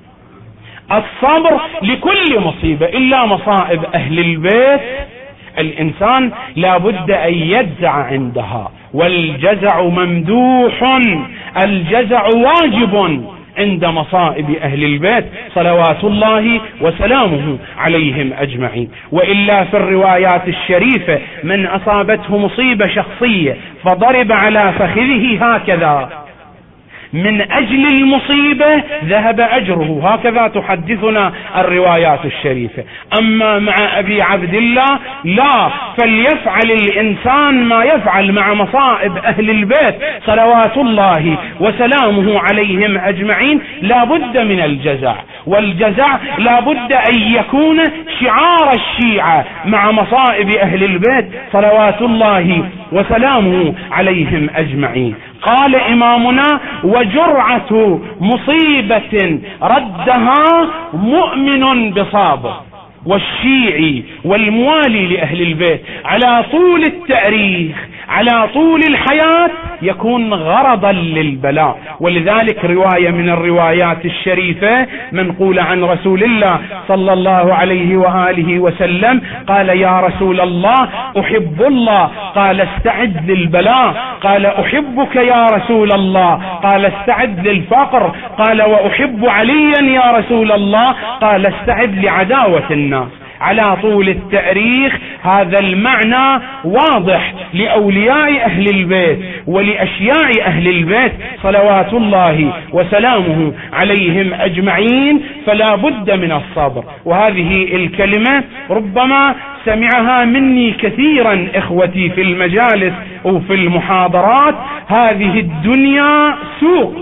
الصبر لكل مصيبة إلا مصائب أهل البيت الإنسان لا بد أن يجزع عندها، والجزع ممدوح، الجزع واجب عند مصائب أهل البيت صلوات الله وسلامه عليهم أجمعين. وإلا في الروايات الشريفة من أصابته مصيبة شخصية فضرب على فخذه هكذا من أجل المصيبة ذهب أجره، هكذا تحدثنا الروايات الشريفة. أما مع أبي عبد الله لا، فليفعل الإنسان ما يفعل مع مصائب أهل البيت صلوات الله وسلامه عليهم أجمعين. لا بد من الجزع، والجزع لا بد أن يكون شعار الشيعة مع مصائب أهل البيت صلوات الله وسلامه عليهم أجمعين. قال إمامنا: وجرعة مصيبة ردها مؤمن بصابر. والشيعي والموالي لأهل البيت على طول التاريخ على طول الحياة يكون غرضا للبلاء. ولذلك رواية من الروايات الشريفة منقول عن رسول الله صلى الله عليه وآله وسلم قال: يا رسول الله أحب الله. قال: استعد للبلاء. قال: أحبك يا رسول الله. قال: استعد للفقر. قال: وأحب عليا يا رسول الله. قال: استعد لعداوة الناس. على طول التاريخ هذا المعنى واضح لأولياء أهل البيت ولأشياء أهل البيت صلوات الله وسلامه عليهم أجمعين. فلا بد من الصبر. وهذه الكلمة ربما سمعها مني كثيرا إخوتي في المجالس وفي المحاضرات: هذه الدنيا سوق.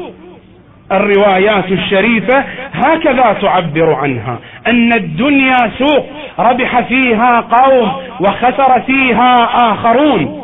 الروايات الشريفة هكذا تعبر عنها، أن الدنيا سوق ربح فيها قوم وخسر فيها آخرون.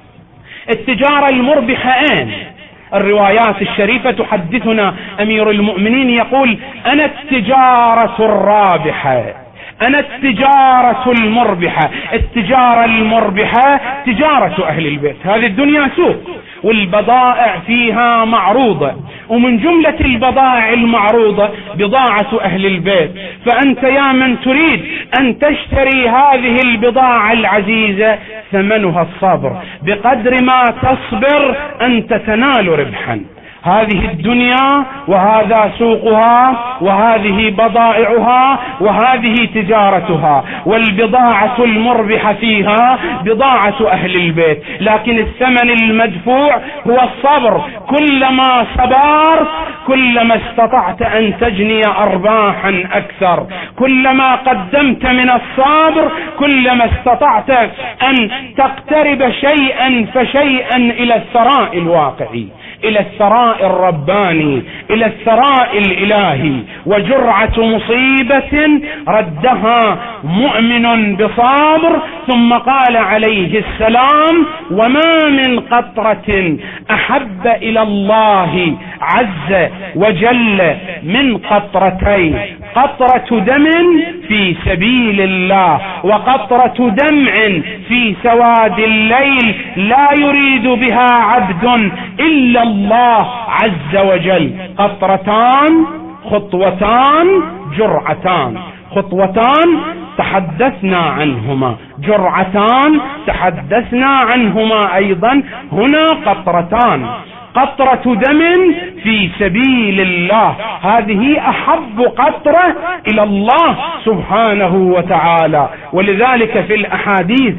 التجارة المربحة أين؟ الروايات الشريفة تحدثنا أمير المؤمنين يقول: أنا التجارة الرابحة، أنا التجارة المربحة. التجارة المربحة تجارة أهل البيت. هذه الدنيا سوق والبضائع فيها معروضة، ومن جملة البضائع المعروضة بضاعة أهل البيت. فأنت يا من تريد أن تشتري هذه البضاعة العزيزة ثمنها الصبر، بقدر ما تصبر أنت تنال ربحا. هذه الدنيا وهذا سوقها وهذه بضائعها وهذه تجارتها، والبضاعة المربحة فيها بضاعة أهل البيت، لكن الثمن المدفوع هو الصبر. كلما صبرت كلما استطعت أن تجني أرباحا أكثر، كلما قدمت من الصبر كلما استطعت أن تقترب شيئا فشيئا إلى الثراء الواقعي، إلى الثراء الرباني، إلى الثراء الإلهي. وجرعة مصيبة ردها مؤمن بصبر. ثم قال عليه السلام: وما من قطرة أحب إلى الله عز وجل من قطرتين: قطرة دم في سبيل الله، وقطرة دمع في سواد الليل لا يريد بها عبد إلا الله عز وجل. قطرتان، خطوتان، جرعتان. خطوتان تحدثنا عنهما، جرعتان تحدثنا عنهما أيضا. هنا قطرتان: قطرة دم في سبيل الله، هذه أحب قطرة إلى الله سبحانه وتعالى. ولذلك في الأحاديث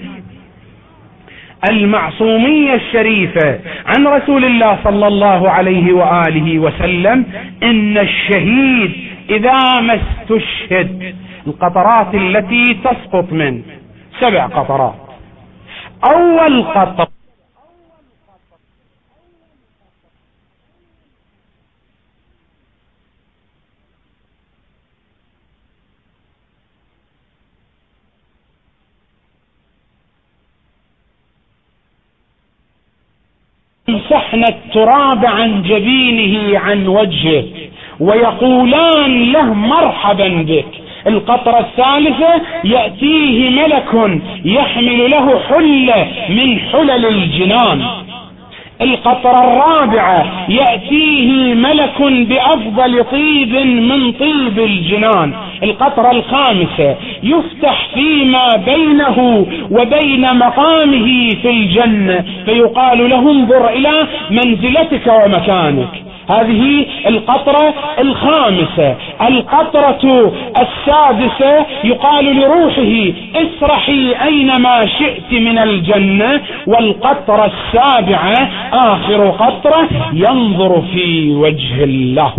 المعصومية الشريفة عن رسول الله صلى الله عليه وآله وسلم: إن الشهيد إذا ما استشهد، القطرات التي تسقط من 7 قطرات. أول قطرة يمسحن التراب عن جبينه عن وجهه ويقولان له مرحبا بك. القطرة الثالثة يأتيه ملك يحمل له حلة من حلل الجنان. القطرة الرابعة يأتيه ملك بأفضل طيب من طيب الجنان. القطرة الخامسة يفتح فيما بينه وبين مقامه في الجنة فيقال له: انظر إلى منزلتك ومكانك. هذه القطرة الخامسة. القطرة السادسة يقال لروحه: اسرحي أينما شئت من الجنة. والقطرة السابعة آخر قطرة ينظر في وجه الله.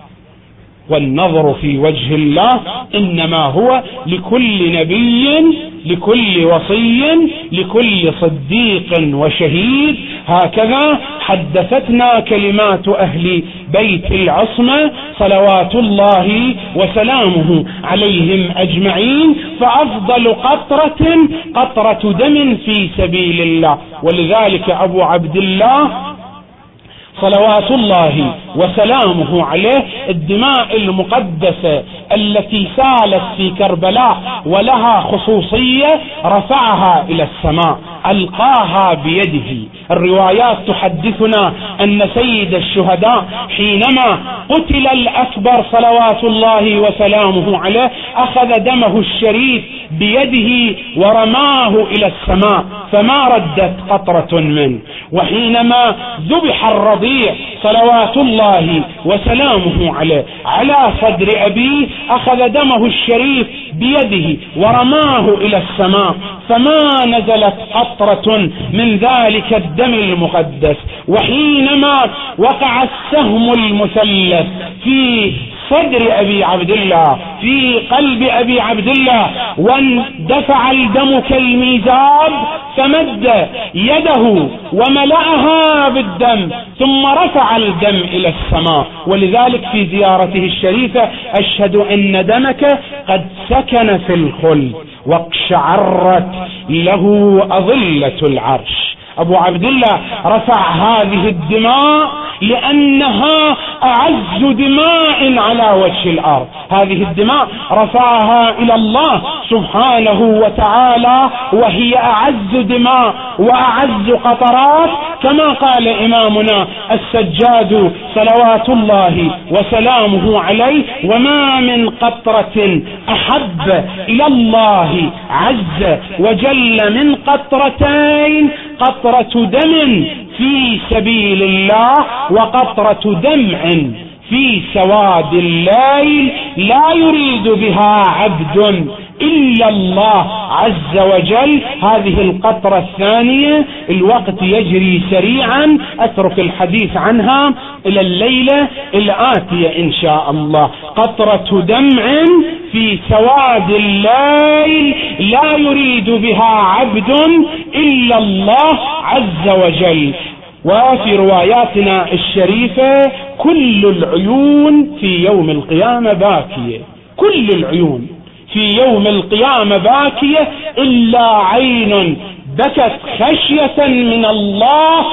والنظر في وجه الله إنما هو لكل نبي، لكل وصي، لكل صديق وشهيد. هكذا حدثتنا كلمات أهل بيت العصمة صلوات الله وسلامه عليهم أجمعين. فأفضل قطرة قطرة دم في سبيل الله. ولذلك أبو عبد الله صلوات الله وسلامه عليه الدماء المقدسة التي سالت في كربلاء ولها خصوصية رفعها إلى السماء، ألقاها بيده. الروايات تحدثنا أن سيد الشهداء حينما قتل الأكبر صلوات الله وسلامه عليه أخذ دمه الشريف بيده ورماه إلى السماء فما ردت قطرة منه. وحينما ذبح الرضيع صلوات الله وسلامه عليه على صدر أبيه أخذ دمه الشريف بيده ورماه إلى السماء فما نزلت قطرة من ذلك الدم المقدس. وحينما وقع السهم المثلث في صدر أبي عبد الله، في قلب أبي عبد الله، واندفع الدم كالميزاب فمد يده وملأها بالدم ثم رفع الدم إلى السماء. ولذلك في زيارته الشريفة: أشهد أن دمك قد سكن في الخلد واقشعرت له أظلة العرش. أبو عبد الله رفع هذه الدماء لأنها أعز دماء على وجه الأرض. هذه الدماء رفعها إلى الله سبحانه وتعالى، وهي أعز دماء وأعز قطرات، كما قال إمامنا السجاد صلوات الله وسلامه عليه: وما من قطرة أحب إلى الله عز وجل من قطرتين: قطرة دم في سبيل الله وقطرة دمع في سواد الليل لا يريد بها عبد إلا الله عز وجل. هذه القطرة الثانية الوقت يجري سريعا، أترك الحديث عنها إلى الليلة الآتية إن شاء الله. قطرة دمع في سواد الليل لا يريد بها عبد إلا الله عز وجل. وفي رواياتنا الشريفة: كل العيون في يوم القيامة باكية، كل العيون في يوم القيامة باكية إلا عين بكت خشية من الله،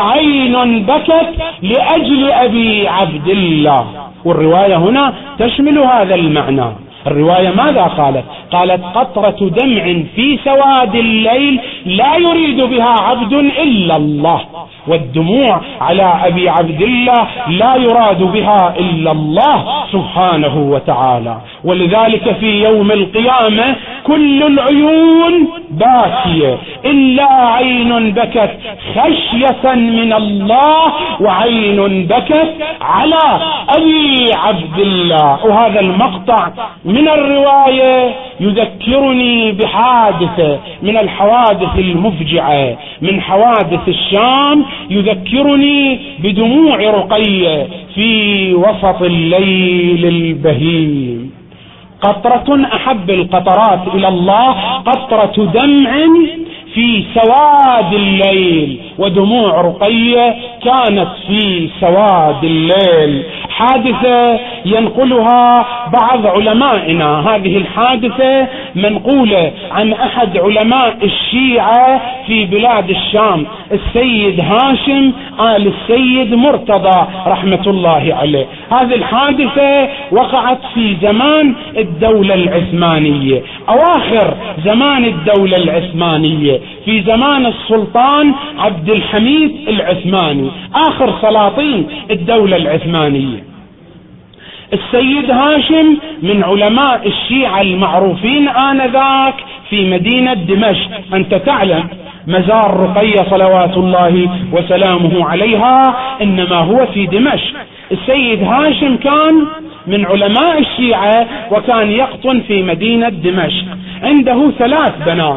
وعين بكت لأجل أبي عبد الله. والرواية هنا تشمل هذا المعنى. الرواية ماذا قالت؟ قالت: قطرة دمع في سواد الليل لا يريد بها عبد إلا الله. والدموع على أبي عبد الله لا يراد بها إلا الله سبحانه وتعالى. ولذلك في يوم القيامة كل العيون باكية إلا عين بكت خشية من الله، وعين بكت على أبي عبد الله. وهذا المقطع من الرواية يذكرني بحادثة من الحوادث المفجعة من حوادث الشام، يذكرني بدموع رقية في وسط الليل البهيم. قطرة أحب القطرات إلى الله قطرة دمع في سواد الليل، ودموع رقية كانت في سواد الليل. حادثة ينقلها بعض علمائنا. هذه الحادثة منقولة عن أحد علماء الشيعة في بلاد الشام، السيد هاشم آل السيد مرتضى رحمة الله عليه. هذه الحادثة وقعت في زمان الدولة العثمانية، أواخر زمان الدولة العثمانية، في زمان السلطان عبد الحميد العثماني، آخر سلاطين الدولة العثمانية. السيد هاشم من علماء الشيعة المعروفين آنذاك في مدينة دمشق. أنت تعلم مزار رقية صلوات الله وسلامه عليها إنما هو في دمشق. السيد هاشم كان من علماء الشيعة وكان يقطن في مدينة دمشق. عنده 3 بنات.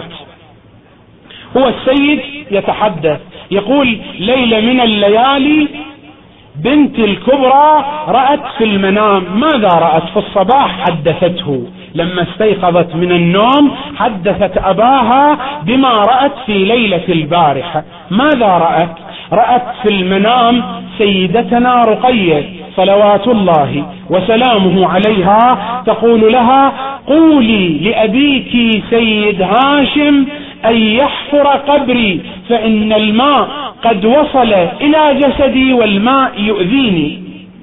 هو السيد يتحدث يقول: ليلة من الليالي بنت الكبرى رأت في المنام. ماذا رأت؟ في الصباح حدثته، لما استيقظت من النوم حدثت أباها بما رأت في ليلة البارحة. ماذا رأت؟ رأت في المنام سيدتنا رقية صلوات الله وسلامه عليها تقول لها: قولي لأبيك سيد هاشم أن يحفر قبري فإن الماء قد وصل إلى جسدي والماء يؤذيني.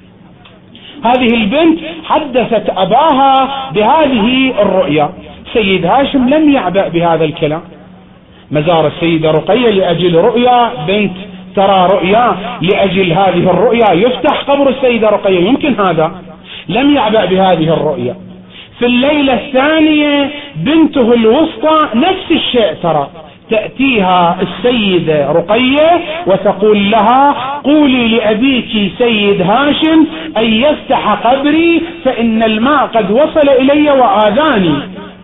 هذه البنت حدثت أباها بهذه الرؤيا. سيد هاشم لم يعبأ بهذا الكلام. مزار السيدة رقية لأجل رؤيا بنت ترى رؤيا، لأجل هذه الرؤيا يفتح قبر السيدة رقية، يمكن هذا. لم يعبأ بهذه الرؤيا. في الليلة الثانية بنته الوسطى نفس الشيء ترى، تأتيها السيدة رقية وتقول لها: قولي لأبيك سيد هاشم أن يفتح قبري فإن الماء قد وصل إلي وآذاني.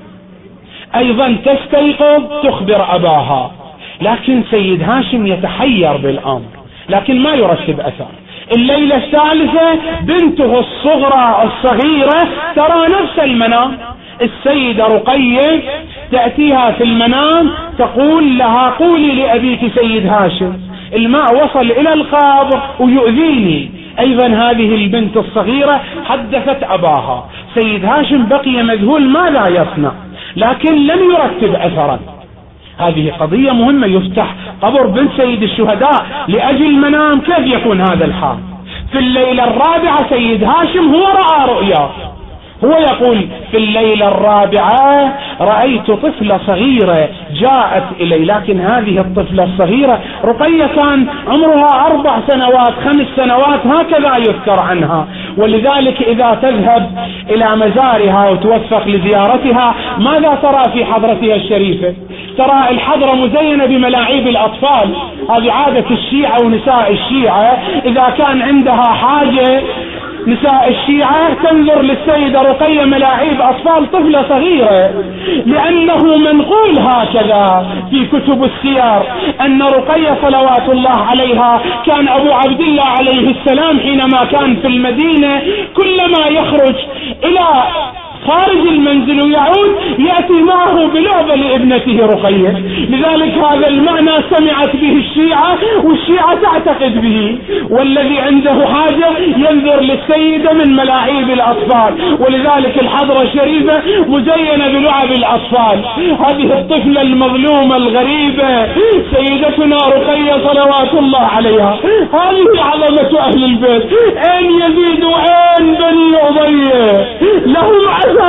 أيضا تستيقظ تخبر أباها، لكن سيد هاشم يتحير بالأمر، لكن ما يرتب أثر. الليلة الثالثة بنته الصغيرة ترى نفس المنام. السيدة رقية تأتيها في المنام تقول لها قولي لأبيك سيد هاشم الماء وصل إلى القبر ويؤذيني. أيضا هذه البنت الصغيرة حدثت أباها. سيد هاشم بقي مذهول ماذا يصنع، لكن لم يرتب أثرا. هذه قضية مهمة، يفتح قبر بنت سيد الشهداء لأجل منام، كيف يكون هذا الحال؟ في الليلة الرابعة سيد هاشم هو رأى رؤيا، هو يقول في الليلة الرابعة رأيت طفلة صغيرة جاءت إلي، لكن هذه الطفلة الصغيرة رقية كان عمرها 4 سنوات 5 سنوات هكذا يذكر عنها. ولذلك إذا تذهب إلى مزارها وتوفق لزيارتها ماذا ترى في حضرتها الشريفة؟ ترى الحضرة مزينة بملاعيب الأطفال. هذه عادة الشيعة ونساء الشيعة، إذا كان عندها حاجة نساء الشيعة تنظر للسيدة رقية ملاعيب أطفال طفلة صغيرة، لأنه منقول هكذا في كتب السير أن رقية صلوات الله عليها كان أبو عبد الله عليه السلام حينما كان في المدينة كلما يخرج إلى خارج المنزل ويعود يأتي معه بلعبة لابنته رقية. لذلك هذا المعنى سمعت به الشيعة والشيعة تعتقد به، والذي عنده حاجة ينظر للسيدة من ملاعيب الأطفال. ولذلك الحضرة الشريفة مزينة بلعب الأطفال. هذه الطفلة المظلومة الغريبة سيدتنا رقية صلوات الله عليها، هذه عظمة أهل البيت. أين يزيد وأين بني أمية؟ لهم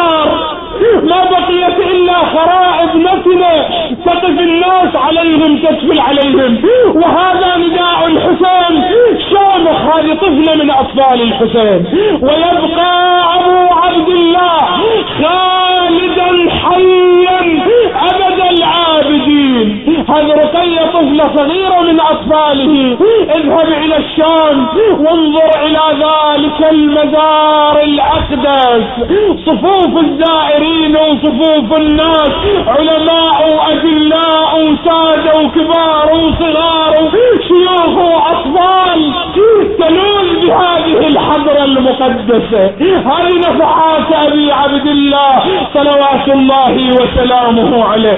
ما بقيت إلا خرائب نتنة تقف الناس عليهم تسفل عليهم. وهذا نداء الحسين شامخ، هذه طفلة من أطفال الحسين. ويبقى أبو عبد الله خالدا حيا أبد العابدين. هذه رقية طفلة صغيرة من أطفاله. اذهب إلى الشام وانظر إلى ذلك المزار الأقدس، صفوف الزائرين وصفوف الناس، علماء وأجلاء وسادة وكبار وصغار شيوخ وأطفال تلوذ بهذه الحضرة المقدسة. هذه نفحات أبي عبد الله صلوات الله وسلامه عليه.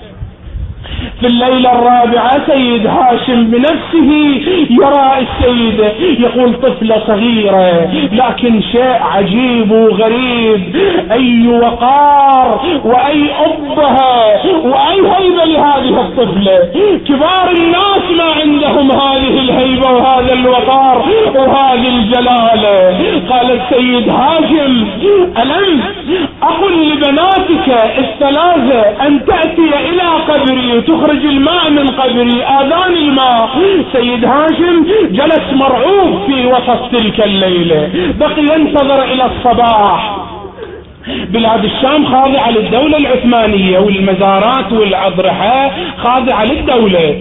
في الليلة الرابعة سيد هاشم بنفسه يرى السيدة، يقول طفلة صغيرة لكن شيء عجيب وغريب، أي وقار وأي أبهة وأي هيبة لهذه الطفلة. كبار الناس ما عندهم هذه الهيبة وهذا الوقار وهذه الجلالة. قال السيد هاشم ألم أقل لبناتك الثلاثة أن تأتي إلى قبري تخرج الماء من قبري، آذان الماء. سيد هاشم جلس مرعوب في وسط تلك الليلة، بقي ينتظر إلى الصباح. بلاد الشام خاضعة للدولة العثمانية والمزارات والأضرحة خاضعة للدولة،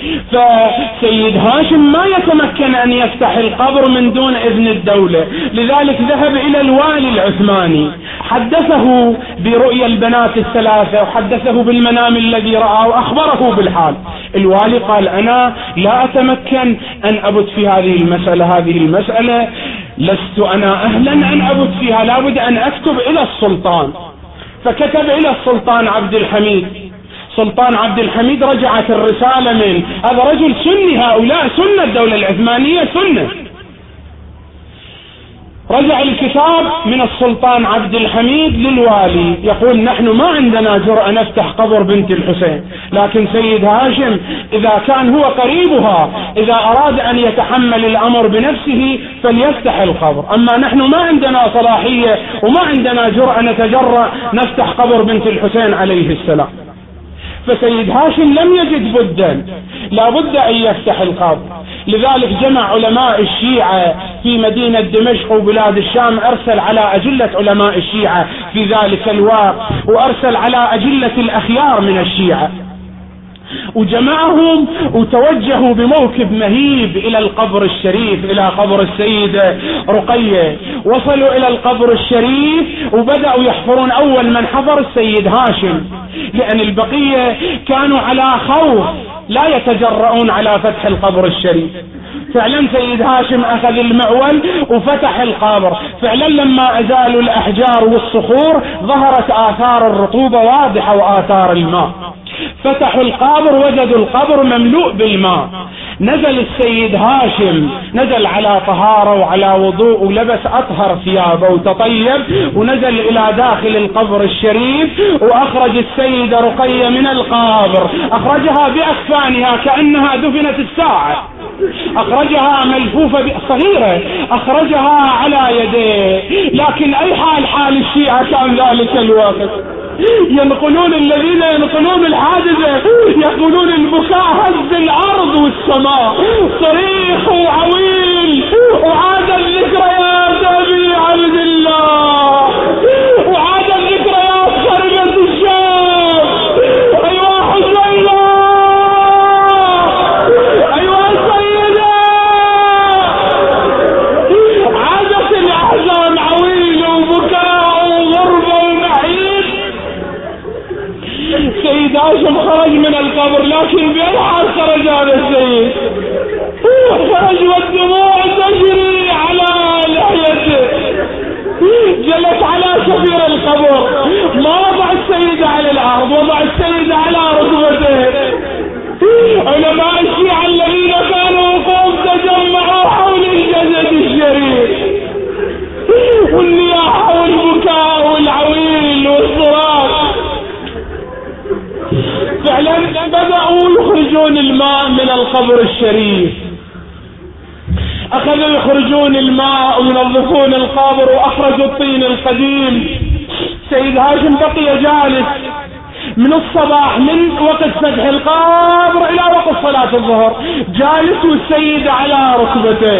فسيد هاشم ما يتمكن أن يفتح القبر من دون إذن الدولة. لذلك ذهب إلى الوالي العثماني، حدثه برؤيا البنات الثلاثة وحدثه بالمنام الذي رأى وأخبره بالحال. الوالي قال أنا لا أتمكن أن أبت في هذه المسألة لست أنا أهلا أن أبت فيها، لابد أن أكتب إلى السلطان. فكتب إلى السلطان عبد الحميد. سلطان عبد الحميد رجعت الرسالة من هذا رجل سني، هؤلاء سنة الدولة العثمانية سنة. رجع الكتاب من السلطان عبد الحميد للوالي يقول نحن ما عندنا جرأة نفتح قبر بنت الحسين، لكن سيد هاشم إذا كان هو قريبها إذا أراد أن يتحمل الأمر بنفسه فليفتح القبر، أما نحن ما عندنا صلاحية وما عندنا جرأة نتجرأ نفتح قبر بنت الحسين عليه السلام. فسيد هاشم لم يجد بدا، لا بد أن يفتح القبر. لذلك جمع علماء الشيعة في مدينة دمشق وبلاد الشام، أرسل على أجلة علماء الشيعة في ذلك الوقت، وأرسل على أجلة الأخيار من الشيعة، وجمعهم وتوجهوا بموكب مهيب إلى القبر الشريف، إلى قبر السيدة رقية. وصلوا إلى القبر الشريف وبدأوا يحفرون. أول من حفر السيد هاشم، لأن البقية كانوا على خوف لا يتجرؤون على فتح القبر الشريف. فعلا سيد هاشم أخذ المعول وفتح القبر. فعلا لما أزالوا الأحجار والصخور ظهرت آثار الرطوبة واضحة وآثار الماء. فتحوا القبر وجدوا القبر مملوء بالماء. نزل السيد هاشم، نزل على طهارة وعلى وضوء ولبس أطهر ثيابه وتطيب ونزل إلى داخل القبر الشريف، وأخرج السيدة رقية من القبر. أخرجها بأكفانها كأنها دفنت الساعة، أخرجها ملفوفة صغيرة، أخرجها على يديه. لكن أي حال الشيعة كان ذلك الوقت؟ ينقلون الذين ينقلون الحادثة يقولون البكاء هز الأرض والسماء، صريخ وعويل، وعاد الذكريات أبي عبد الله، وعاد الذكريات خربت الشام. أيوة حسينة، أيوة سيدة، عادت الأحزان عويل وبكاء وغربة ومعيش. سيد هاشم خرج من القبر، لكن بأي حال خرج هذا السيد؟ خرج والدموع تجري على لحيته. جلس على شفير القبر، ما وضع السيد على الأرض، وضع السيد على ركبته. علماء الشيعة الذين كانوا وقوف تجمعوا حول الجسد الشريف، والنياحة والبكاء والعويل والصراخ. فعلا بدأوا يخرجون الماء من القبر الشريف، أخذوا يخرجون الماء وينظفون القبر وأخرجوا الطين القديم. سيد هاشم بقي جالس من الصباح، من وقت فتح القبر إلى وقت صلاة الظهر، جالس والسيد على ركبته.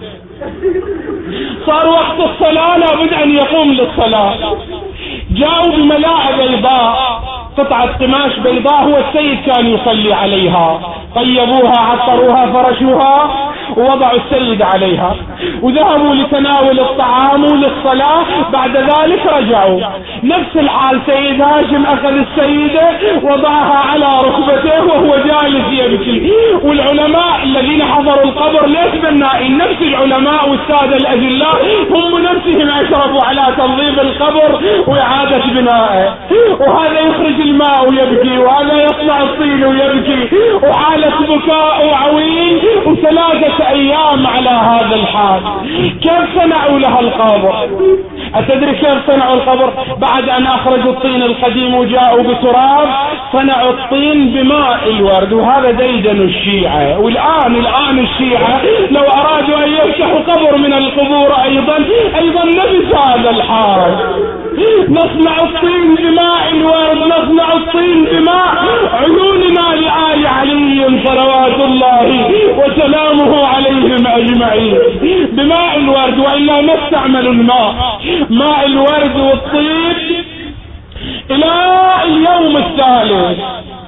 صار وقت الصلاة لابد أن يقوم للصلاة. جاءوا بملاءة بيضاء، قطعة قماش بيضاء هو السيد كان يصلي عليها، طيبوها عطروها فرشوها ووضعوا السيد عليها، وذهبوا لتناول الطعام وللصلاة. بعد ذلك رجعوا. نفس الحال سيد هاشم أخذ السيدة وضعها على ركبته وهو جالس يبكي. والعلماء الذين حضروا القبر ليس بنائين، نفس العلماء والسادة الأجلاء هم نفسهم أشرفوا على تنظيف القبر وإعادة بنائه. وهذا يخرج الماء ويبكي، وهذا يصنع الطين ويبكي، وحالة بكاء وعويل، وثلاثة أيام على هذا الحال. كيف صنعوا لها القبر؟ أتدري كيف صنعوا القبر؟ بعد أن أخرجوا الطين القديم وجاءوا بتراب، صنعوا الطين بماء الورد. وهذا ديدن الشيعة. والآن الشيعة لو أرادوا أن يفتحوا قبر من القبور أيضا نفس هذا الحال. نصنع الطين بماء الورد، نصنع الطين بماء عيوننا لآل علي صلوات الله وسلامه عليهم أجمعين، بماء الورد. وإلا نستعمل ماء الورد والطيب إلى اليوم الثالث.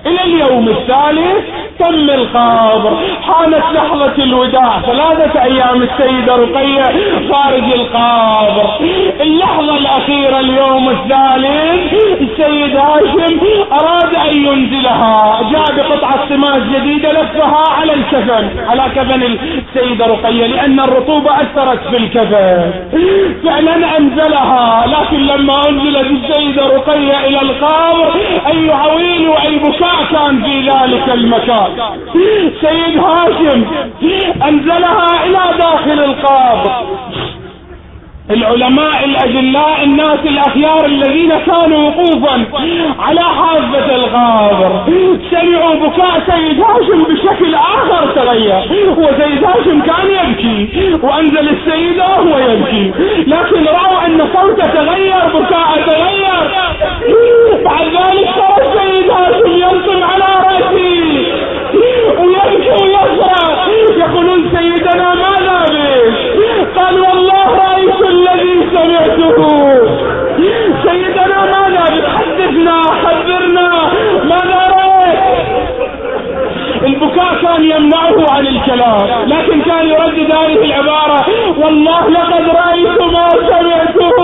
تم القبر، حانت لحظة الوداع. 3 أيام السيدة رقية خارج القبر. اللحظة الأخيرة اليوم الثالث السيد هاشم أراد أن ينزلها، جاء بقطعة قماش جديدة لفها على الكفن، على كفن السيدة رقية، لأن الرطوبة أثرت في الكفن. فعلا أنزلها. لكن لما أنزلت السيدة رقية إلى القبر أي عويل وأي بكاء كان في ذلك المكان. سيد هاشم أنزلها إلى داخل القبر. العلماء الأجلاء الناس الأخيار الذين كانوا وقوفا على حافة القبر سمعوا بكاء سيد هاشم بشكل آخر تغير. وسيد هاشم كان يبكي وأنزل السيدة وهو يبكي، لكن رأوا أن صوته تغير، بكاء تغير. بعد ذلك صار السيد هاشم ينصب على رأسه ويبكي ويصرخ، يقولون سيدنا ماذا بك؟ قال والله رأيت الذي سمعته. سيدنا ماذا بك؟ حدثنا، خبرنا، ماذا رأيت؟ البكاء كان يمنعه عن الكلام، لكن كان يردد هذه العبارة: والله لقد رأيت ما سمعته.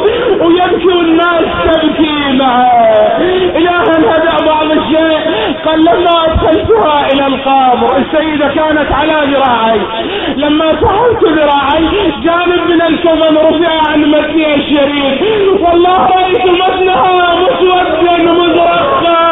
ويبكي والناس تبكي معه. إلى أن هدأ بعض الشيء قال لما أدخلتها إلى القبر السيدة كانت على ذراعي، لما سحبت ذراعي جانب من الكفن رفع عن متنها الشريف، والله رأيت متنها مسودا مزرقا.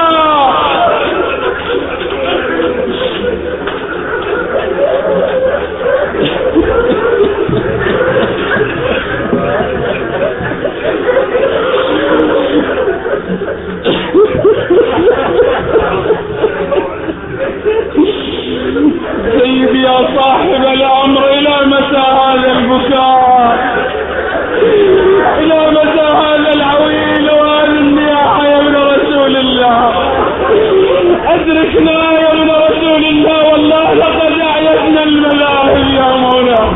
سيدي يا صاحب الأمر، إلى متى هذا البكاء؟ إلى متى هذا العويل وهذه النياحة يا ابن رسول الله؟ أدركنا يا ابن رسول الله، والله لقد أعيتنا المذاهب يا مولانا.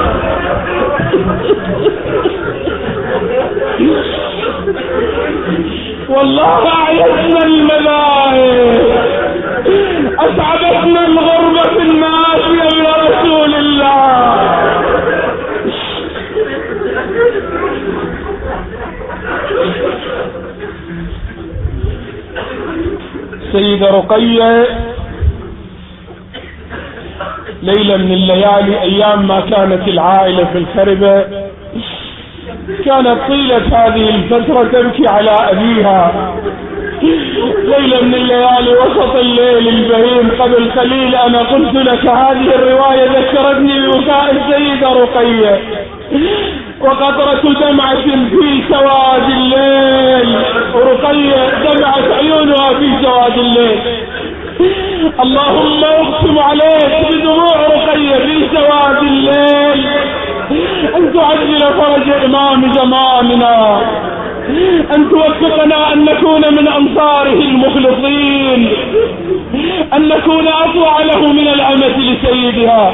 والله أعيتنا المذاهب، أسعدتنا الغربة في الناس يا ابن رسول الله. سيدة رقية ليلة من الليالي أيام ما كانت العائلة في الخربة، كانت طيلة هذه الفترة تبكي على أبيها. ليلة من الليالي وسط الليل البهيم قبل قليل أنا قلت لك هذه الرواية ذكرتني ببكاء السيدة رقية، وقطرة دمعة في سواد الليل، ورقية دمعت عيونها في سواد الليل. اللهم اقسم عليك بدموع رقية في سواد الليل أن تعجل فرج إمام زماننا، أن توفقنا أن نكون من أنصاره المخلصين، أن نكون أطوع له من الأمة لسيدها.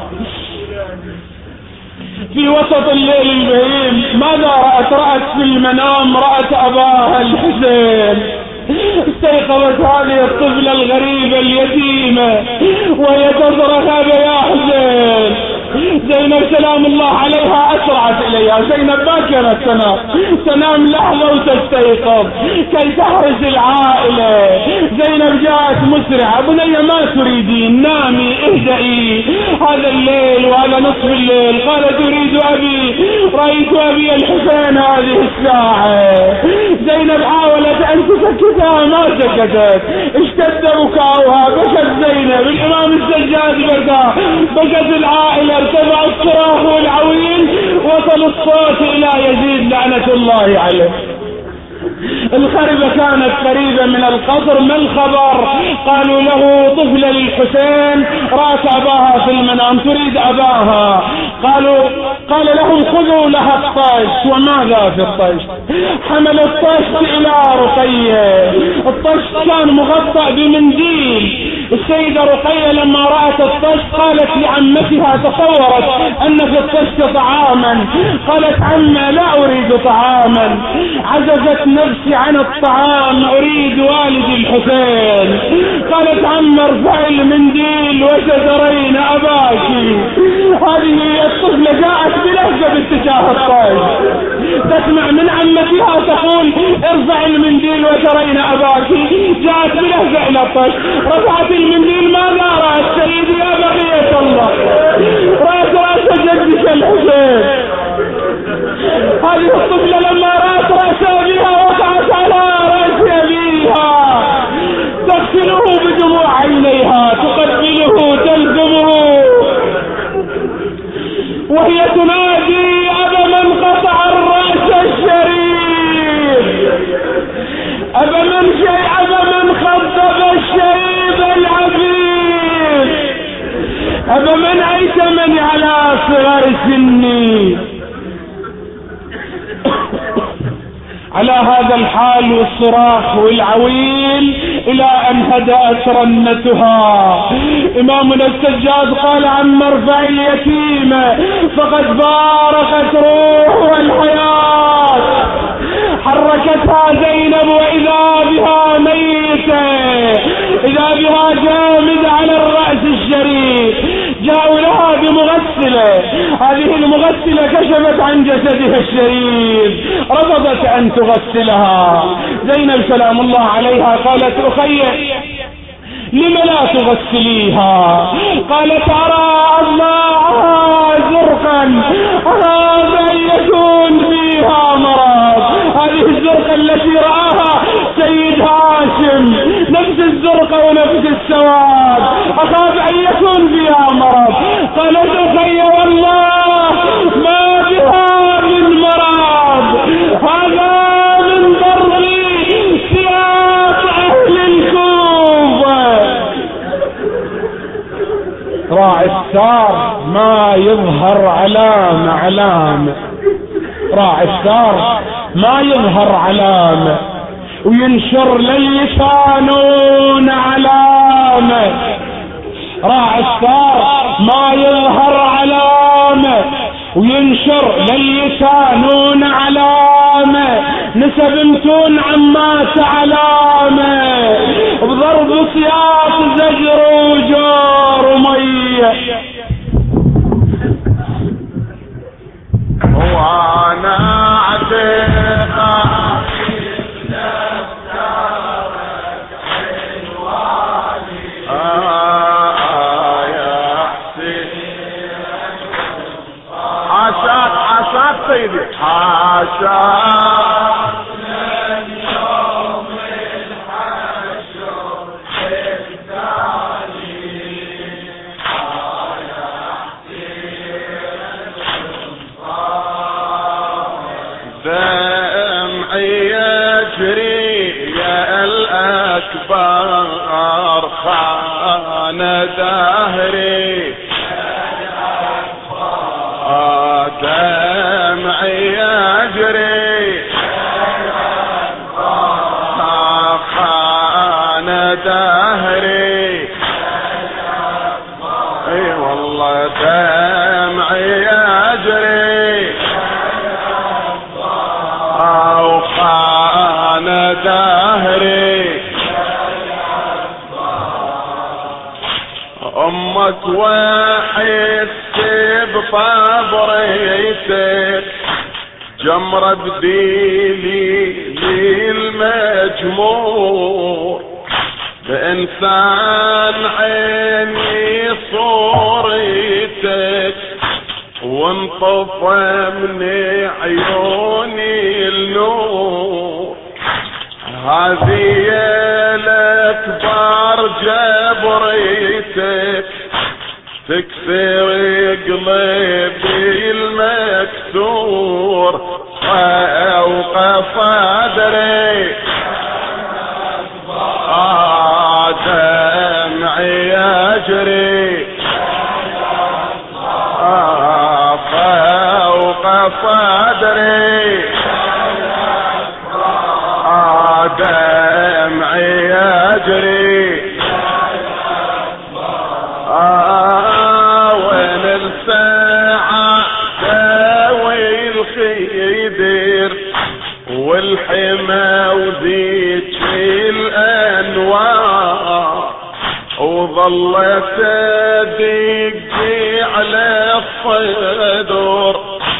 في وسط الليل البهيم ماذا رأت؟ رأت في المنام رأت أباها الحسين. استيقظت هذه الطفلة الغريبة اليتيمة وهي تصرخ يا حسين. زينب سلام الله عليها أسرعت إليها. زينب ما كانت تنام لحظة وتستيقظ كي تحرس العائلة. زينب جاءت مسرعة. بني ما تريدين؟ نامي اهدئي، هذا الليل وهذا نصف الليل. قالت أريد أبي، رأيت أبي الحسين هذه الساعة. زينب حاولت أن تسكتها ما سكتت، اشتد بكاؤها. بكت زينب، الإمام السجاد بكى، بكت العائلة، ارتفع الصراخ والعويل، وصل الصوت إلى يزيد لعنة الله عليه. الخربة كانت قريبة من القصر. ما الخبر؟ قالوا له طفلة للحسين رأت أباها في المنام تريد أباها. قال لهم خذوا لها الطشت. وماذا في الطشت؟ حمل الطشت إلى رقية. الطشت كان مغطى بمنديل. السيدة رقية لما رأت الطشت قالت لعمتها، تصورت أن في الطشت طعاما، قالت عمة لا أريد طعاما، عجزت نفسي عن الطعام، أريد والدي الحسين. قالت عمة ارفعي المنديل وسترين أباك. هذه الطفلة جاءت بلهجة باتجاه الطشت، تسمع من عمتها تقول ارفع المنديل وترين أباك. جاءت بلهجة إلى الطشت، رفعت المنديل. ماذا رأت سيدي يا بقية الله؟ رأت رأس جدك الحسين. هذه الطفلة لما رأت رأس أبيها وقعت على رأس أبيها، تغسله بدموع عينيها، تقبله، تلزمه، وهي تنادي أبا من قطع الرأس الشريف، أبا من خضب الشيب العفيف، أبا من أيتمني على صغر سني. على هذا الحال والصراخ والعويل إلى أن هدأت رنتها. إمامنا السجاد قال عم ارفع اليتيمة فقد باركت روح الحياة. حركتها زينب وإذا بها ميتة، إذا بها جامد على الرأس الشريف. جاءوا لها بمغسلة، هذه المغسلة كشفت عن جسدها الشريف، رفضت أن تغسلها. زينب سلام الله عليها قالت أخي لم لا تغسليها؟ قالت أرى الله زرقا أراد أن يكون فيها مرض. هذه الزرقة التي رآها سيد هاشم نفس الزرقة ونفس السواد، أخاف أن يكون فيها مرض. قالت أخي والله ما بها من مرض، هذا من ضرب سياق أهل الكوفة. راعي الثار ما يظهر علامة، راعي الثار ما يظهر علامة وينشر للسانون علامة. راعي الثار ما يظهر علامة وينشر للسانون علامة، نسب متون عمات علامة، بضرب سياط زجر وجار ومية. وانا عتيقة عاشات سيدي عاشات من يوم الحشر الثاني دمعي يجري يا الأكبر خان دهري دمعي يجري خان دهري اي والله دمعي يجري خان دهري امك وحيد بطبريتك جمرة بديلي للمجمور بإنسان عيني صورتك وانطفى من عيوني النور هذه الأكبر جبريتك تكسر قلبي المكسور فوق صدري دمعي يجري فوق صدري دمعي يجري وين الساعة داوي الخيدر والحما وزيت في الأنوار وظلت دقي على الصدر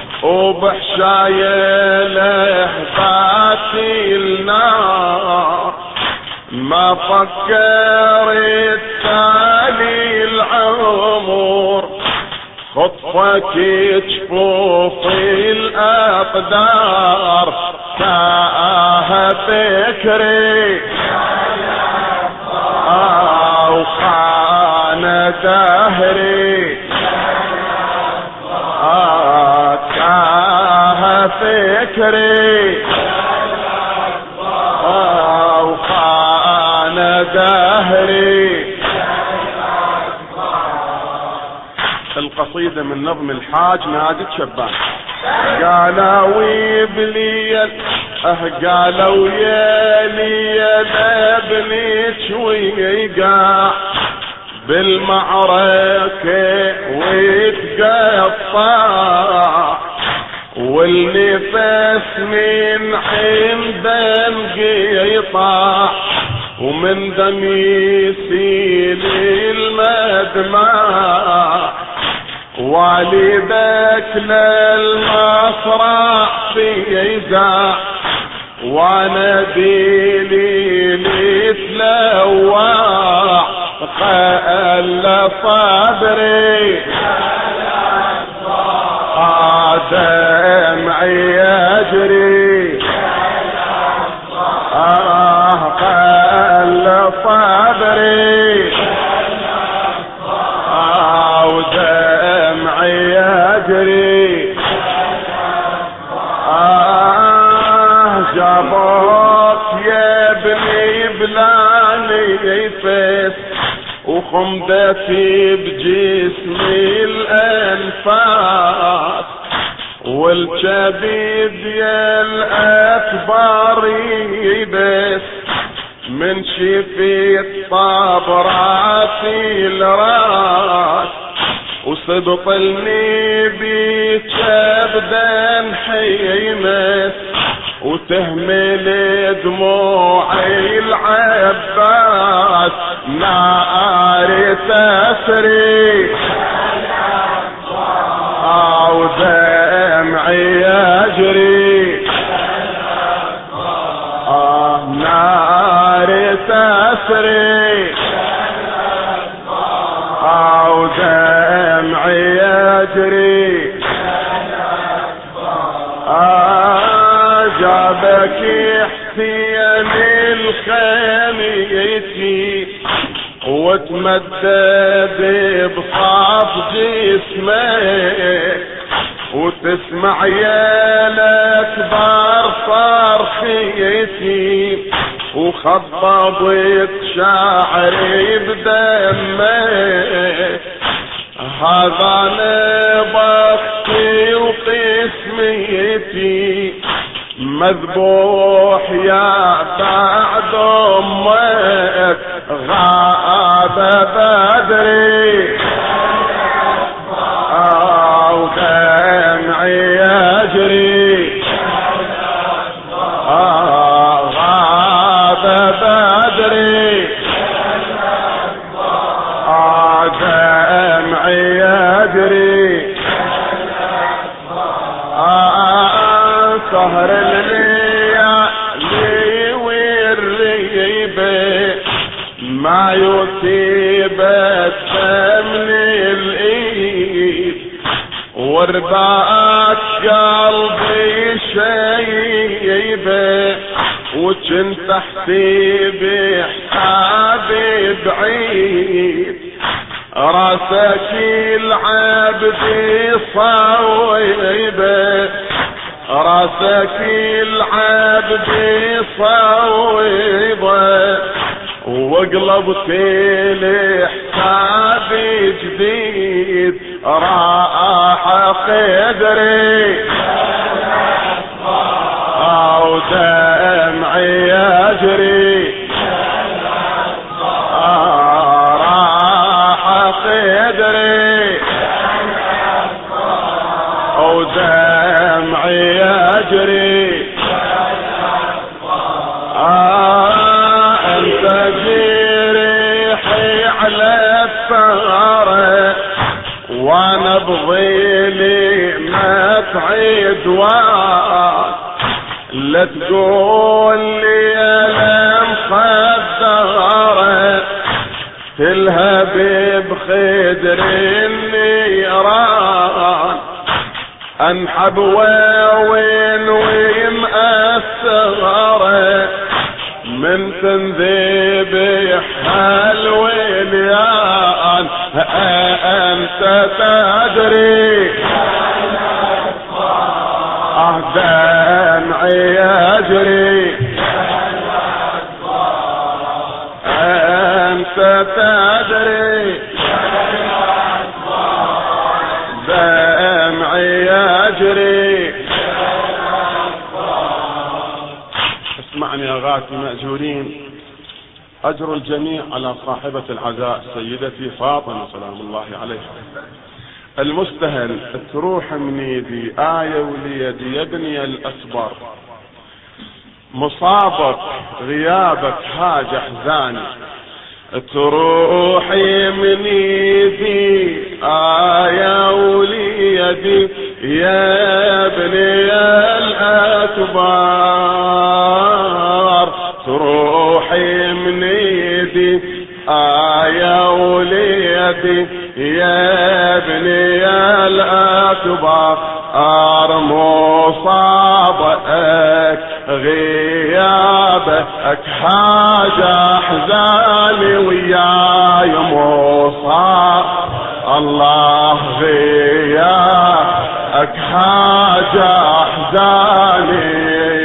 وبحشاية لهفاتي النار ما فكرت تالي العمر خطفك جفوفي الأقدار تاه فكري وخان دهري تاه فكري وخان دهري. القصيدة من نظم الحاج ناجد شبان. قالوا يبلي قالوا يا لي ابنك ويقع بالمعركة ويتقطع والنفس من حمدا قيطع ومن دم يسيل المدمع والدك للمصرع فيزع وانا ديلي لتلوع قل صبري دمعي يجري قل صبري ودمعي يجري جابوك يا ابني بلاني يفس وخمدتي بجسمي الانفاس والجبيد يا الاكبر يبس من شفيت طابراتي الراس وصدق النبي كبدا حيمس وتهمل دموعي العباس نار تسري ودمعي يجري نار تسري ودمعي يجري جابك حسين الخميتي وتمدد بصاف جسمك وتسمع يا الاكبر صرخيتي وخضبت شعري بدمك هذا نبختي وقسميتي مذبوح يا بعد امك غاب بدري ودمعي يجري غاب بدري دمعي يجري سهر الليالي والريبة ما يصيب الثمن الايد ورباك قلبي شيبة وكنت احسب حسابي بعيد راسك العبد صويبه راسك العبد صويبه وقلبت لحساب جديد راح قدري ودمعي يجري راح قدري ودمعي يجري انت جريحي على الثغرة وانا بظلي ما تعيد لا تقول لي انا مخدرة تلهب بخدر النيران انحب وين ومأثغرة من تنذبح الوليان انت تدري دمعي يجري انت تدري دمعي يجري. اسمعني يا غاتي مأجورين. أجر الجميع على صاحبة العزاء سيدتي فاطمة سلام الله عليها. المستهل تروح من يدي آية وليدي يا ابني الأصبر مصابك غيابك حاجة حزاني تروحي من يدي آية وليدي يا ابني الأكبر تروحي من يدي آية وليدي يا ابني الأكبر مصابك غيابك حاجة أحزاني وياي مصاب الله غيابك حاجة أحزاني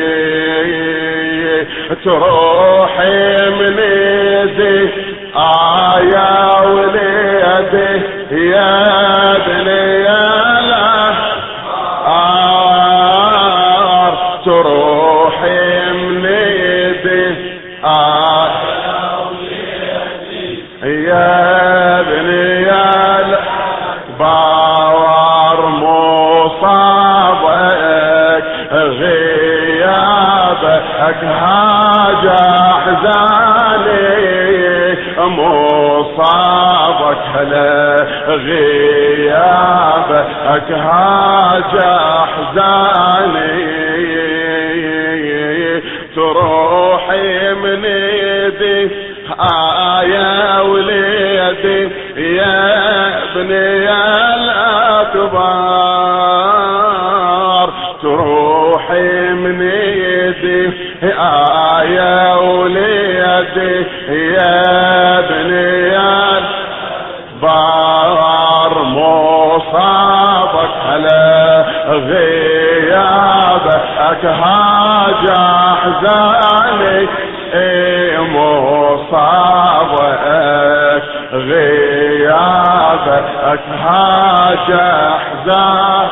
تروحي من ايدي يا وليدي يا ابني الأحرار تروحي من ايدي يا ابني الأحرار مصابك غيابك حاجة أحزاني مصابك هلا غيابك حاجة أحزاني تروحي من ايدي يا وليدي يا ابني الأكبر تروحي من ايدي يا وليدي يا ابني الأكبر مصابك على غيابك حاجة أحزاني مصابك غيابك حاجة أحزان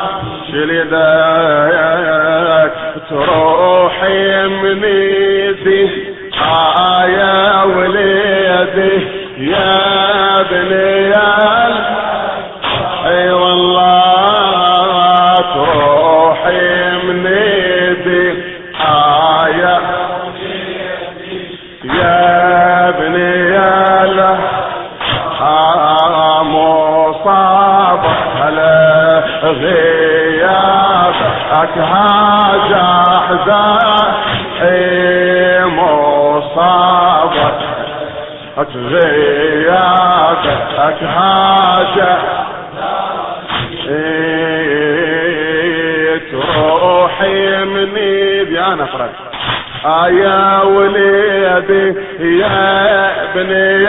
شليدك تروحي من ايدي يا وليدي يا ابني اي والله تروحي من ايدي يا ابني مصابك على غيابك حاجة أحزان مصابك غيابك حاجة تروحي من ايدي انا فرق يا وليدي يا ابني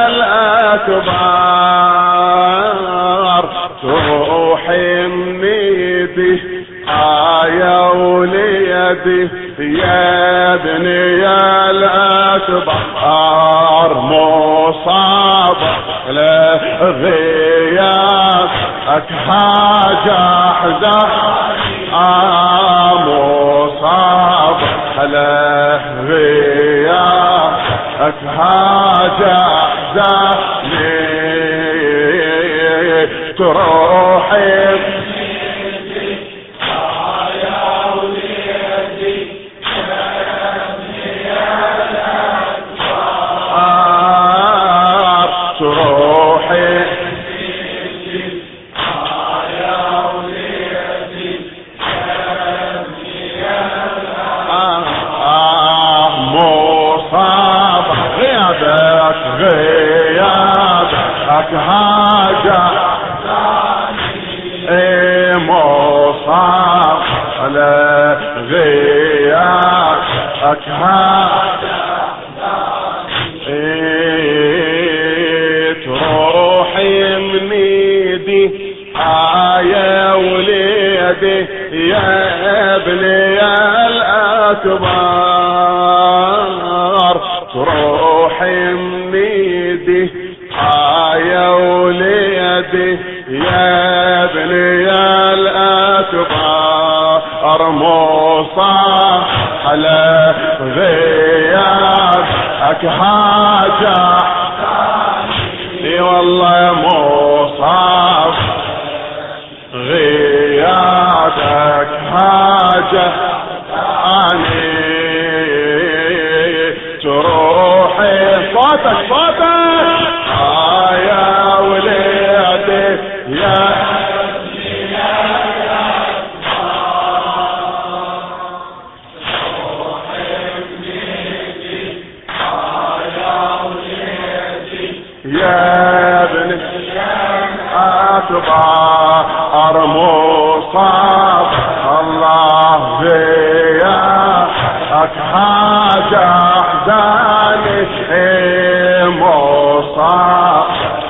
الأكبر تروحي من ايدي يا وليدي يا ابني الأكبر مصابك لغيابك حاجة أحزان مصابك على غيابك حاجة أحزاني تروحي تروحي غيابك حاجة مصاب على غيابك حاجة تروحي من ايدي يا وليدي يا ابني الأكبر تروحي من ايدي يا وليدي يا ابني الأكبر مصاب على غيابك حاجة اي والله مصاب غيابك حاجة عني تروحي صوتك يا وليدي يا يا ابني مصاب الله غيابك حاجة احزاني مصاب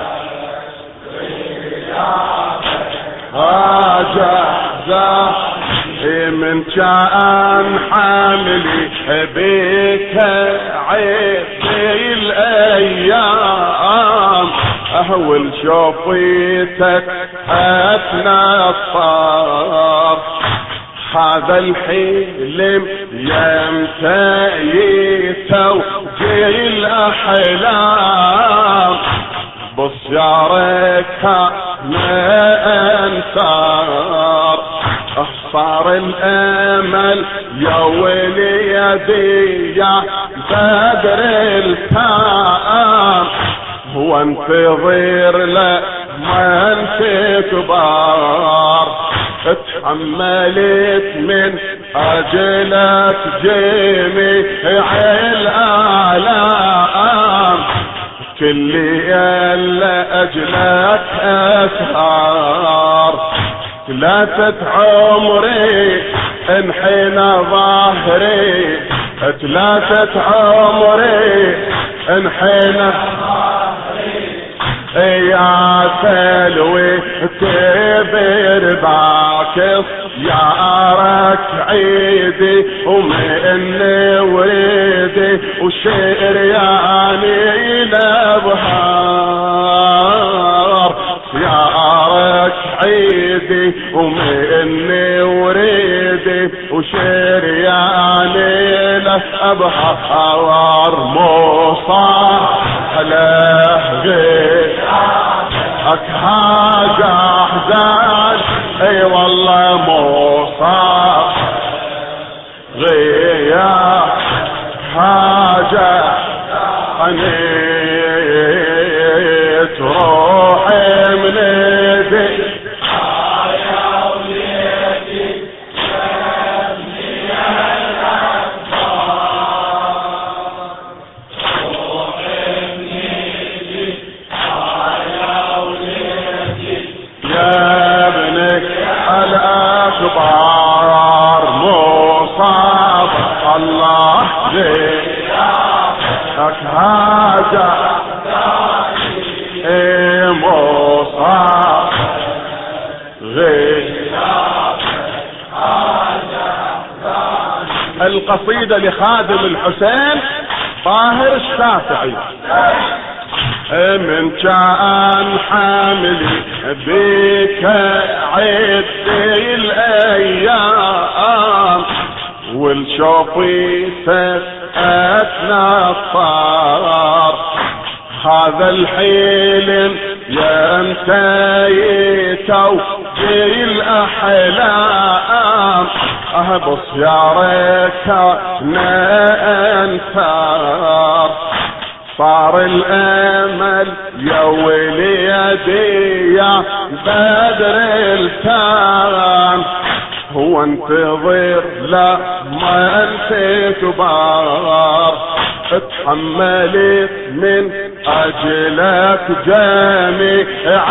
حاجة احزاني من كان حاملي بك عيدي الايام اهول شوفيتك اتنطر هذا الحلم يمتى يتوجي الاحلام بصيارك ما انصار صار الامل يا وليدي يا بدر التام وانتظر لما انت كبار اتحملت من اجلك جميع الالام كل يلا اجلك اسهار ثلاثة عمري انحنى ظهري ثلاثة عمري انحنى يا سلوي كبر باكر يا ركعيدي ومن وريدي وشعر يعني الابهار يا ركعيدي ومن وريدي وشعر يعني الابهار مصاح له غير حاجة احزان اي والله مصاب غياب حاجة حنيت روحي من ايدي الأكبر مصاب الله غيرك حاجة مصاب غيرك حاجة. القصيدة لخادم الحسين طاهر الشافعي من كان حاملي بك عدي الايام والشوفيتك اتنطر هذا الحلم يا انت يتوجي الاحلام اهبص يا ركعنا انثار صار الامل يا وليدي يا بدر التام هو انتظر لما انت كبار اتحملت من اجلك جميع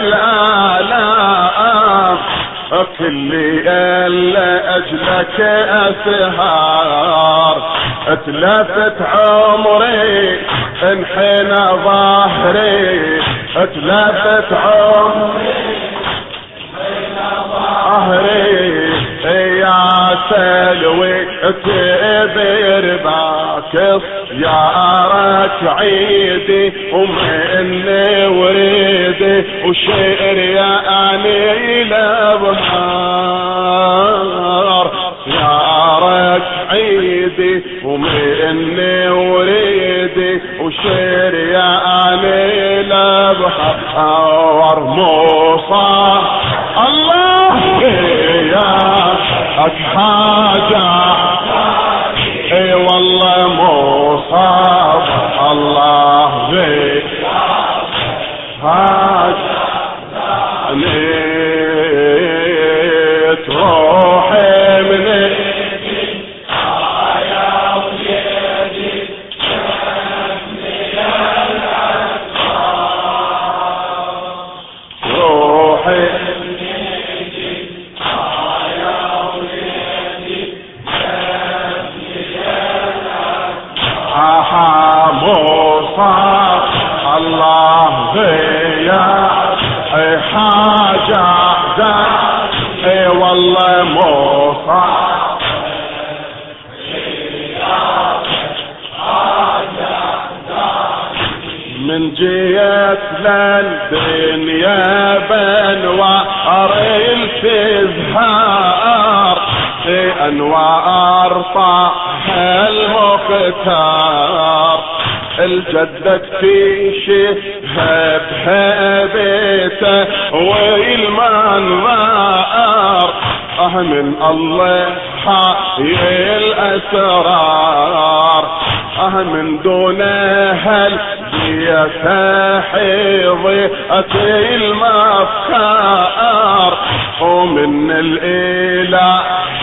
الالام كل الا اجلك اسهار اتلفت عمري انحنى ظهري اتلفت عمري انحنى ظهري يا سلوي كبر باكر يا ركعيدي ومن وريدي وشعر يعني الابهار يا ركعيدي ومن وريدي وشعر يعني الابهار مصاب الله يا حاجة اي والله مصاب الله غير حاجة نيت روحي من روحي والله موصى من جيت للدنيا بانوار التزهار انوار طه المختار الجدة في شهبها بيته والمنظار من الله حي الأسرار من دونها يستحيض المفكار ومن الإله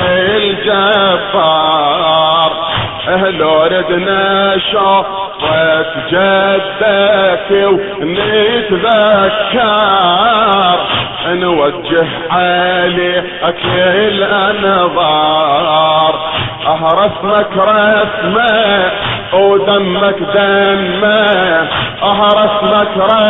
الجبار لو ردنا شوفت جدك ونتذكر نوجه عليك الأنظار رسمك رسمه ودمك دمه رسمك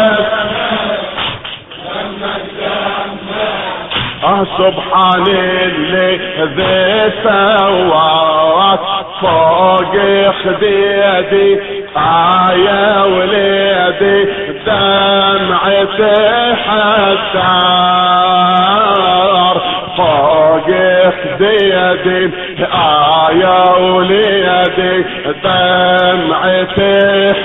رسمه سبحان اللي ذي سوات فوق خديدي يا وليدي دمعتي حتار فوق خديدي يا وليدي دمعتي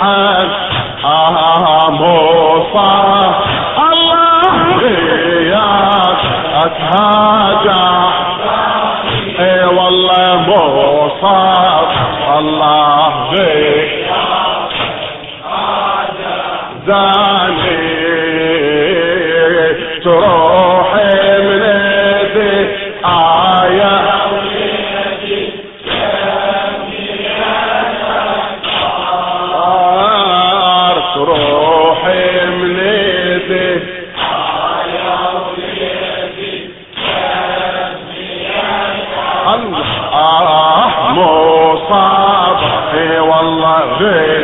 حتار موصى الله غياك اتهاجع اي والله موصى الله غياك زاني تروحي من ذي تروحي من ذي مصاب اي والله غير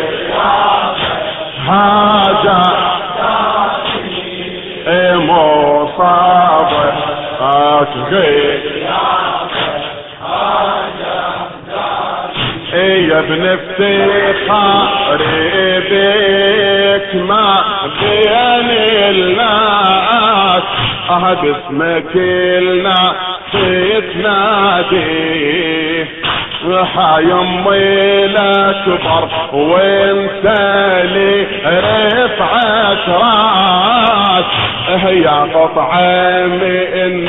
هاجا اي مصاب غير اي يا ابن افتخاري بك ما بين الناس باسمك الناس تنادي يمي لا كبر وانت لي رفعت راس يا قطعة من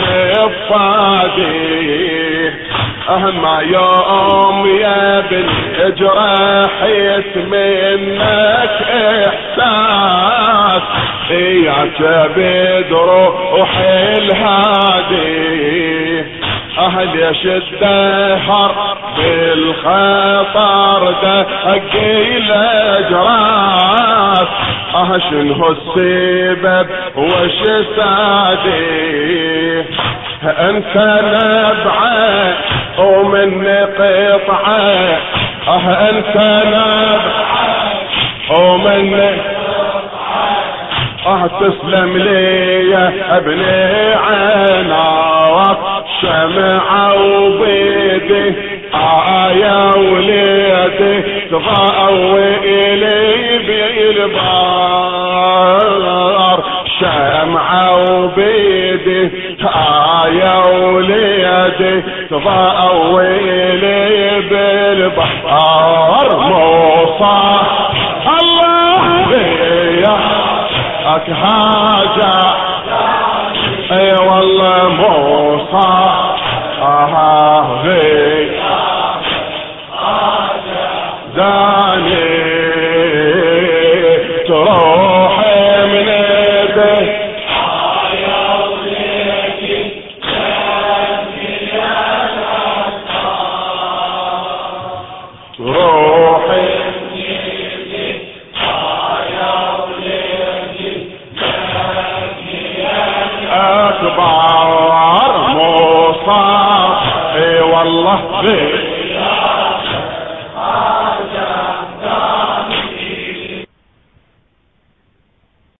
الصادي ما يوم يا ابن جرحت منك احساس يا كبد روحي الهادي ليش الدهر بالخطر دقي الاجراس شنو السبب وش سادي انت نبعه ومن قطعه انت نبعه ومن تسلم لي يا ابني عناك شمعة وبيدي يا وليدي تضاوي إلي بالبار شمعة وبيدي يا وليدي تضاوي إلي بالبار موصى الله يا هاجا اي والله موصى غير زاني تروحي من يدي يا وليدي تروحي أكبر مصاب اي والله غير